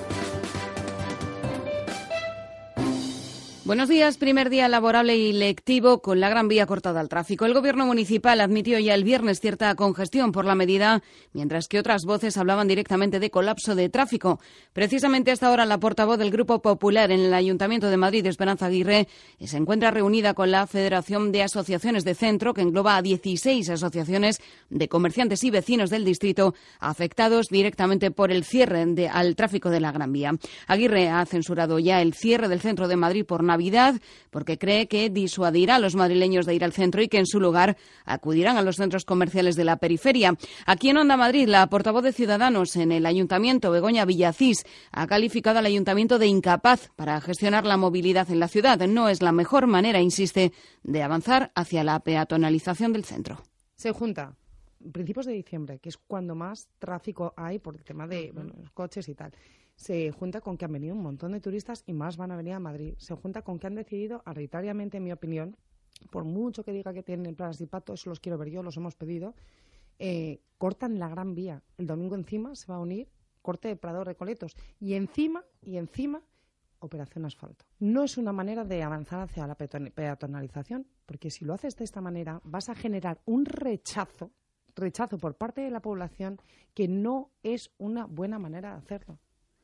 Buenos días. Primer día laborable y lectivo con la Gran Vía cortada al tráfico. El Gobierno municipal admitió ya el viernes cierta congestión por la medida, mientras que otras voces hablaban directamente de colapso de tráfico. Precisamente hasta ahora la portavoz del Grupo Popular en el Ayuntamiento de Madrid, Esperanza Aguirre, se encuentra reunida con la Federación de Asociaciones de Centro, que engloba a 16 asociaciones de comerciantes y vecinos del distrito afectados directamente por el cierre al tráfico de la Gran Vía. Aguirre ha censurado ya el cierre del centro de Madrid por Navidad, porque cree que disuadirá a los madrileños de ir al centro y que en su lugar acudirán a los centros comerciales de la periferia. Aquí en Onda Madrid, la portavoz de Ciudadanos en el Ayuntamiento, Begoña Villacís, ha calificado al Ayuntamiento de incapaz para gestionar la movilidad en la ciudad. No es la mejor manera, insiste, de avanzar hacia la peatonalización del centro. Se junta principios de diciembre, que es cuando más tráfico hay por el tema de los coches y tal. Se junta con que han venido un montón de turistas y más van a venir a Madrid. Se junta con que han decidido arbitrariamente, en mi opinión, por mucho que diga que tienen planes de impacto, eso los quiero ver yo, los hemos pedido, cortan la Gran Vía. El domingo encima se va a unir corte de Prado Recoletos y encima operación asfalto. No es una manera de avanzar hacia la peatonalización, porque si lo haces de esta manera vas a generar un rechazo por parte de la población que no es una buena manera de hacerlo.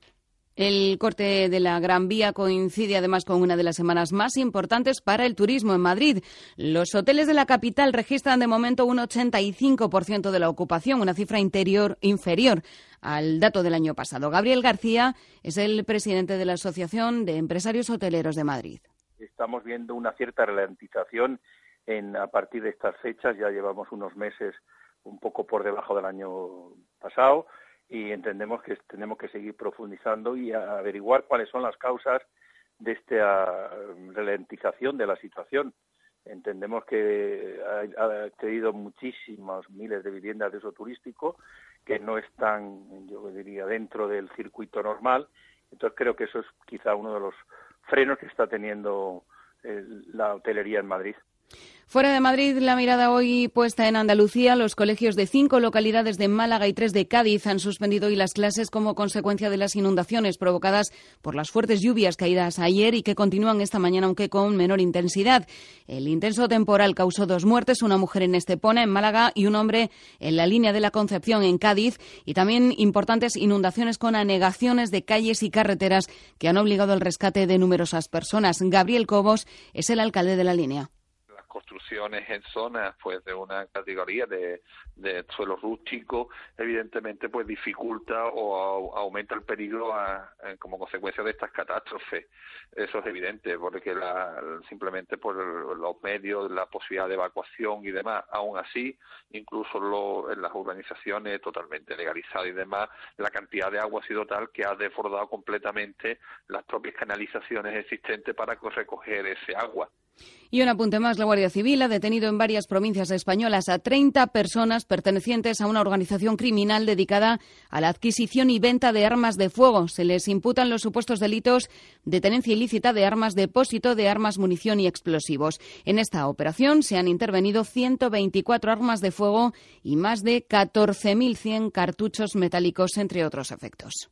El corte de la Gran Vía coincide además con una de las semanas más importantes para el turismo en Madrid. Los hoteles de la capital registran de momento un 85% de la ocupación, una cifra inferior al dato del año pasado. Gabriel García es el presidente de la Asociación de Empresarios Hoteleros de Madrid. Estamos viendo una cierta ralentización a partir de estas fechas. Ya llevamos unos meses un poco por debajo del año pasado, y entendemos que tenemos que seguir profundizando y averiguar cuáles son las causas de esta ralentización de la situación. Entendemos que ha tenido muchísimas miles de viviendas de uso turístico que no están, yo diría, dentro del circuito normal. Entonces creo que eso es quizá uno de los frenos que está teniendo la hotelería en Madrid. Fuera de Madrid, la mirada hoy puesta en Andalucía. Los colegios de 5 localidades de Málaga y 3 de Cádiz han suspendido hoy las clases como consecuencia de las inundaciones provocadas por las fuertes lluvias caídas ayer y que continúan esta mañana, aunque con menor intensidad. El intenso temporal causó 2 muertes, una mujer en Estepona, en Málaga, y un hombre en la línea de la Concepción, en Cádiz, y también importantes inundaciones con anegaciones de calles y carreteras que han obligado al rescate de numerosas personas. Gabriel Cobos es el alcalde de la línea. Construcciones en zonas pues de una categoría de suelo rústico, evidentemente pues dificulta o aumenta el peligro como consecuencia de estas catástrofes. Eso es evidente, porque simplemente por los medios, la posibilidad de evacuación y demás, aún así, incluso en las urbanizaciones totalmente legalizadas y demás, la cantidad de agua ha sido tal que ha desbordado completamente las propias canalizaciones existentes para recoger ese agua. Y un apunte más, la Guardia Civil ha detenido en varias provincias españolas a 30 personas pertenecientes a una organización criminal dedicada a la adquisición y venta de armas de fuego. Se les imputan los supuestos delitos de tenencia ilícita de armas, depósito de armas, munición y explosivos. En esta operación se han intervenido 124 armas de fuego y más de 14.100 cartuchos metálicos, entre otros efectos.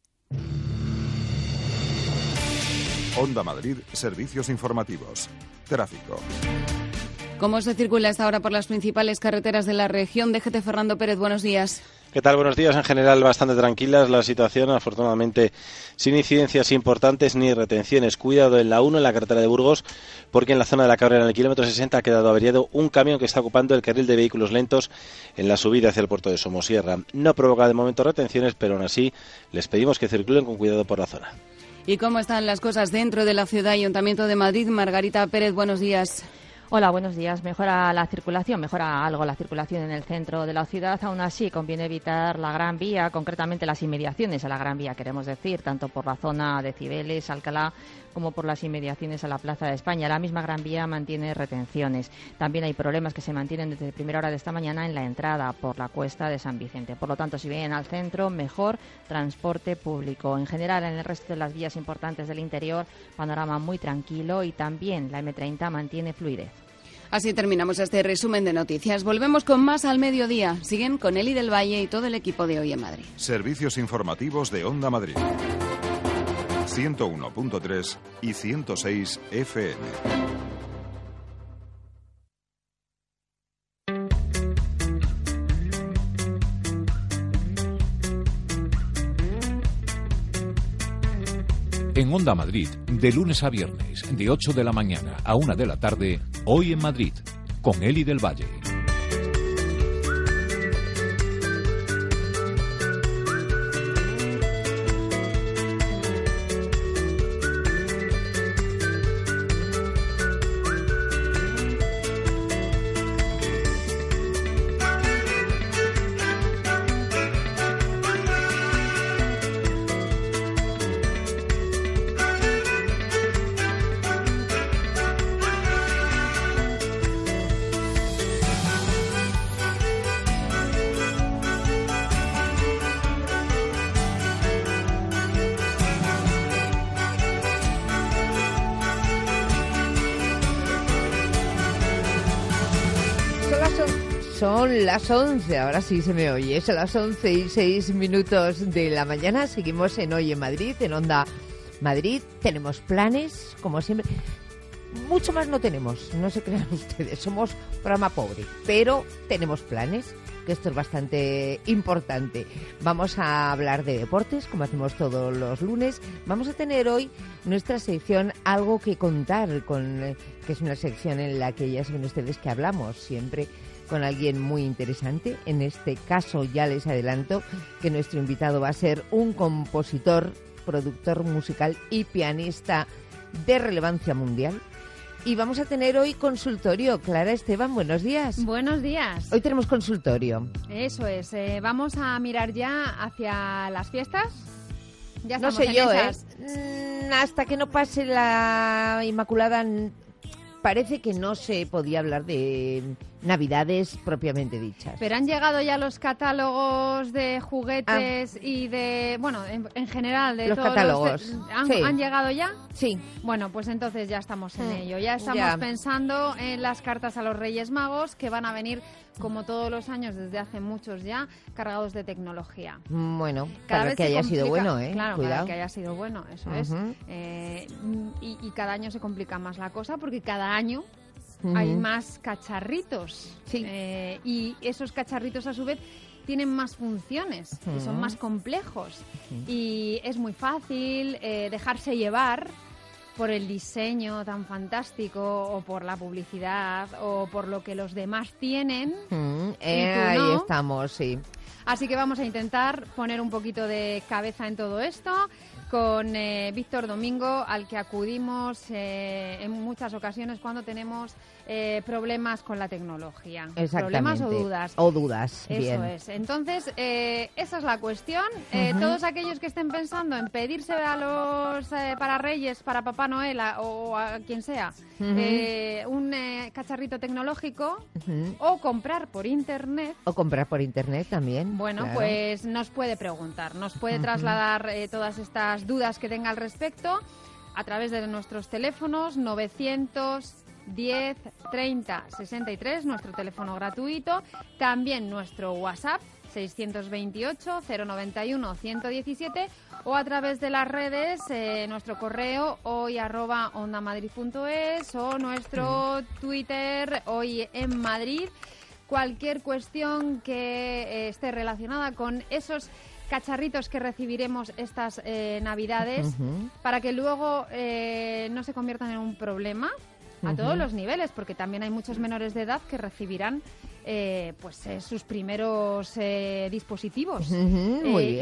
Onda Madrid, servicios informativos. Tráfico. ¿Cómo se circula hasta ahora por las principales carreteras de la región? DGT Fernando Pérez, buenos días. ¿Qué tal? Buenos días. En general, bastante tranquilas la situación, afortunadamente sin incidencias importantes ni retenciones. Cuidado en la 1, en la carretera de Burgos, porque en la zona de la Cabrera, en el kilómetro 60, ha quedado averiado un camión que está ocupando el carril de vehículos lentos en la subida hacia el puerto de Somosierra. No provoca de momento retenciones, pero aún así les pedimos que circulen con cuidado por la zona. ¿Y cómo están las cosas dentro de la ciudad y Ayuntamiento de Madrid? Margarita Pérez, buenos días. Hola, buenos días. Mejora la circulación, mejora algo la circulación en el centro de la ciudad. Aún así, conviene evitar la Gran Vía, concretamente las inmediaciones a la Gran Vía, queremos decir, tanto por la zona de Cibeles, Alcalá, como por las inmediaciones a la Plaza de España. La misma Gran Vía mantiene retenciones. También hay problemas que se mantienen desde primera hora de esta mañana en la entrada por la Cuesta de San Vicente. Por lo tanto, si vienen al centro, mejor transporte público. En general, en el resto de las vías importantes del interior, panorama muy tranquilo y también la M30 mantiene fluidez. Así terminamos este resumen de noticias. Volvemos con más al mediodía. Siguen con Eli del Valle y todo el equipo de Hoy en Madrid. Servicios informativos de Onda Madrid. 101.3 y 106 FM. En Onda Madrid, de lunes a viernes, de 8 de la mañana a 1 de la tarde, Hoy en Madrid, con Eli del Valle. Son las 11, ahora sí se me oye, son las 11:06 de la mañana, seguimos en Hoy en Madrid, en Onda Madrid, tenemos planes, como siempre, mucho más no tenemos, no se crean ustedes, somos programa pobre, pero tenemos planes, que esto es bastante importante. Vamos a hablar de deportes, como hacemos todos los lunes, vamos a tener hoy nuestra sección Algo que Contar, que es una sección en la que ya saben ustedes que hablamos siempre con alguien muy interesante. En este caso ya les adelanto que nuestro invitado va a ser un compositor, productor musical y pianista de relevancia mundial. Y vamos a tener hoy consultorio. Clara Esteban, buenos días. Buenos días. Hoy tenemos consultorio. Eso es. Vamos a mirar ya hacia las fiestas. Ya no sé yo, hasta que no pase la Inmaculada, parece que no se podía hablar de Navidades propiamente dichas. Pero han llegado ya los catálogos de juguetes y de, bueno, en general de los todos catálogos. Sí. ¿Han llegado ya? Sí. Bueno, pues entonces ya estamos en ello. Ya estamos pensando en las cartas a los Reyes Magos, que van a venir, como todos los años, desde hace muchos ya, cargados de tecnología. Bueno, cada para vez que haya sido bueno, Claro, cuidado. para que haya sido bueno, eso es. Y cada año se complica más la cosa, porque cada año hay más cacharritos. Sí. Y esos cacharritos, a su vez, tienen más funciones y son más complejos. Y es muy fácil dejarse llevar por el diseño tan fantástico, o por la publicidad, o por lo que los demás tienen. Ahí estamos, sí. Así que vamos a intentar poner un poquito de cabeza en todo esto. con Víctor Domingo, al que acudimos en muchas ocasiones cuando tenemos problemas con la tecnología. Problemas o dudas. O dudas, Eso bien. es. Entonces, esa es la cuestión. Todos aquellos que estén pensando en pedirse a los para Reyes, para Papá Noel o a quien sea, un cacharrito tecnológico o comprar por Internet. O comprar por Internet también. Bueno, claro. pues nos puede preguntar, nos puede trasladar todas estas dudas que tenga al respecto a través de nuestros teléfonos 910 30 63, nuestro teléfono gratuito, también nuestro WhatsApp 628 091 117 o a través de las redes nuestro correo hoy@ondamadrid.es o nuestro Twitter Hoy en Madrid. Cualquier cuestión que esté relacionada con esos cacharritos que recibiremos estas Navidades, para que luego no se conviertan en un problema a todos los niveles, porque también hay muchos menores de edad que recibirán sus primeros dispositivos. Muy bien.